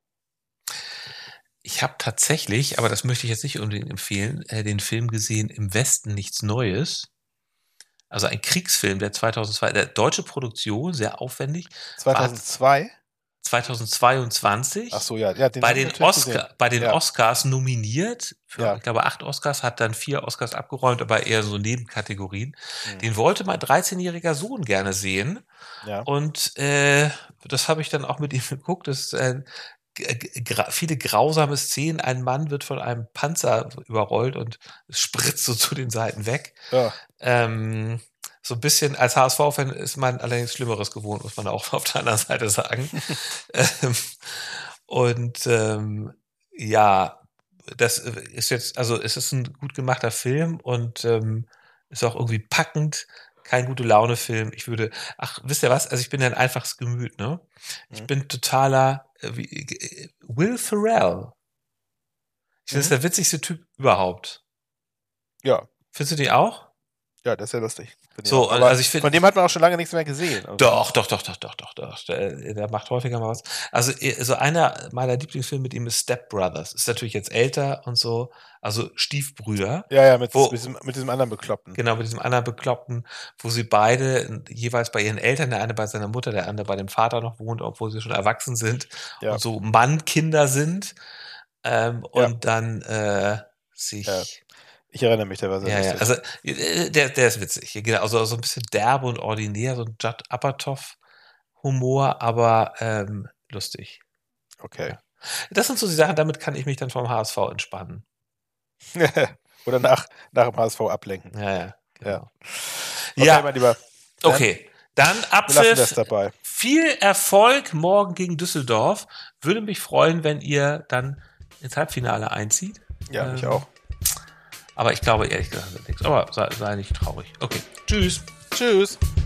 Ich habe tatsächlich, aber das möchte ich jetzt nicht unbedingt empfehlen, äh, den Film gesehen Im Westen nichts Neues. Also ein Kriegsfilm der zweitausendzwei, der deutsche Produktion, sehr aufwendig. zweitausendzwei? zweitausendzweiundzwanzig. Ach so, ja. ja den bei, hab ich den natürlich Oscar, gesehen. bei den Ja. Oscars nominiert für, Ja. ich glaube, acht Oscars, hat dann vier Oscars abgeräumt, aber eher so Nebenkategorien. Mhm. Den wollte mein dreizehnjähriger Sohn gerne sehen. Ja. Und äh, das habe ich dann auch mit ihm geguckt. Das ist äh, g- g- gra viele grausame Szenen. Ein Mann wird von einem Panzer überrollt und es spritzt so zu den Seiten weg. Ja. Ähm, so ein bisschen, als H S V-Fan ist man allerdings Schlimmeres gewohnt, muss man auch auf der anderen Seite sagen. ähm, und ähm, ja, das ist jetzt, also es ist ein gut gemachter Film und ähm, ist auch irgendwie packend. Kein gute Laune-Film. Ich würde, ach, wisst ihr was? Also ich bin ja ein einfaches Gemüt, ne? Ich Mhm. bin totaler äh, wie, äh, Will Ferrell. Ich finde, das ist der witzigste Typ überhaupt. Ja. Findest du die auch? Ja, das ist ja lustig. Finde ich So, auch. Aber also ich finde- von dem hat man auch schon lange nichts mehr gesehen. Also, Doch, doch, doch, doch, doch, doch, doch. Der, der macht häufiger mal was. Also, eh, so einer meiner Lieblingsfilme mit ihm ist Step Brothers. Ist natürlich jetzt älter und so. Also Stiefbrüder. Ja, ja, mit, Wo- mit, diesem, mit diesem anderen Bekloppten. Genau, mit diesem anderen Bekloppten, wo sie beide jeweils bei ihren Eltern, der eine bei seiner Mutter, der andere bei dem Vater noch wohnt, obwohl sie schon erwachsen sind Ja. und so Mannkinder sind. Ähm, Ja. und dann äh, sich. Ja. Ich erinnere mich, der war sehr Ja, ja, lustig. also äh, der, der ist witzig. Genau, also so ein bisschen derbe und ordinär, so ein Judd Apatow-Humor, aber ähm, lustig. Okay. Das sind so die Sachen, damit kann ich mich dann vom H S V entspannen. Oder nach, nach dem H S V ablenken. Ja, ja. Genau. Ja. Okay, Ja, mein Lieber. Dann okay. Dann Wir lassen das Abpfiff. dabei. Viel Erfolg morgen gegen Düsseldorf. Würde mich freuen, wenn ihr dann ins Halbfinale einzieht. Ja, mich Ähm, auch. Aber ich glaube ehrlich gesagt, das wird nichts. Aber sei, sei nicht traurig. Okay. Tschüss. Tschüss.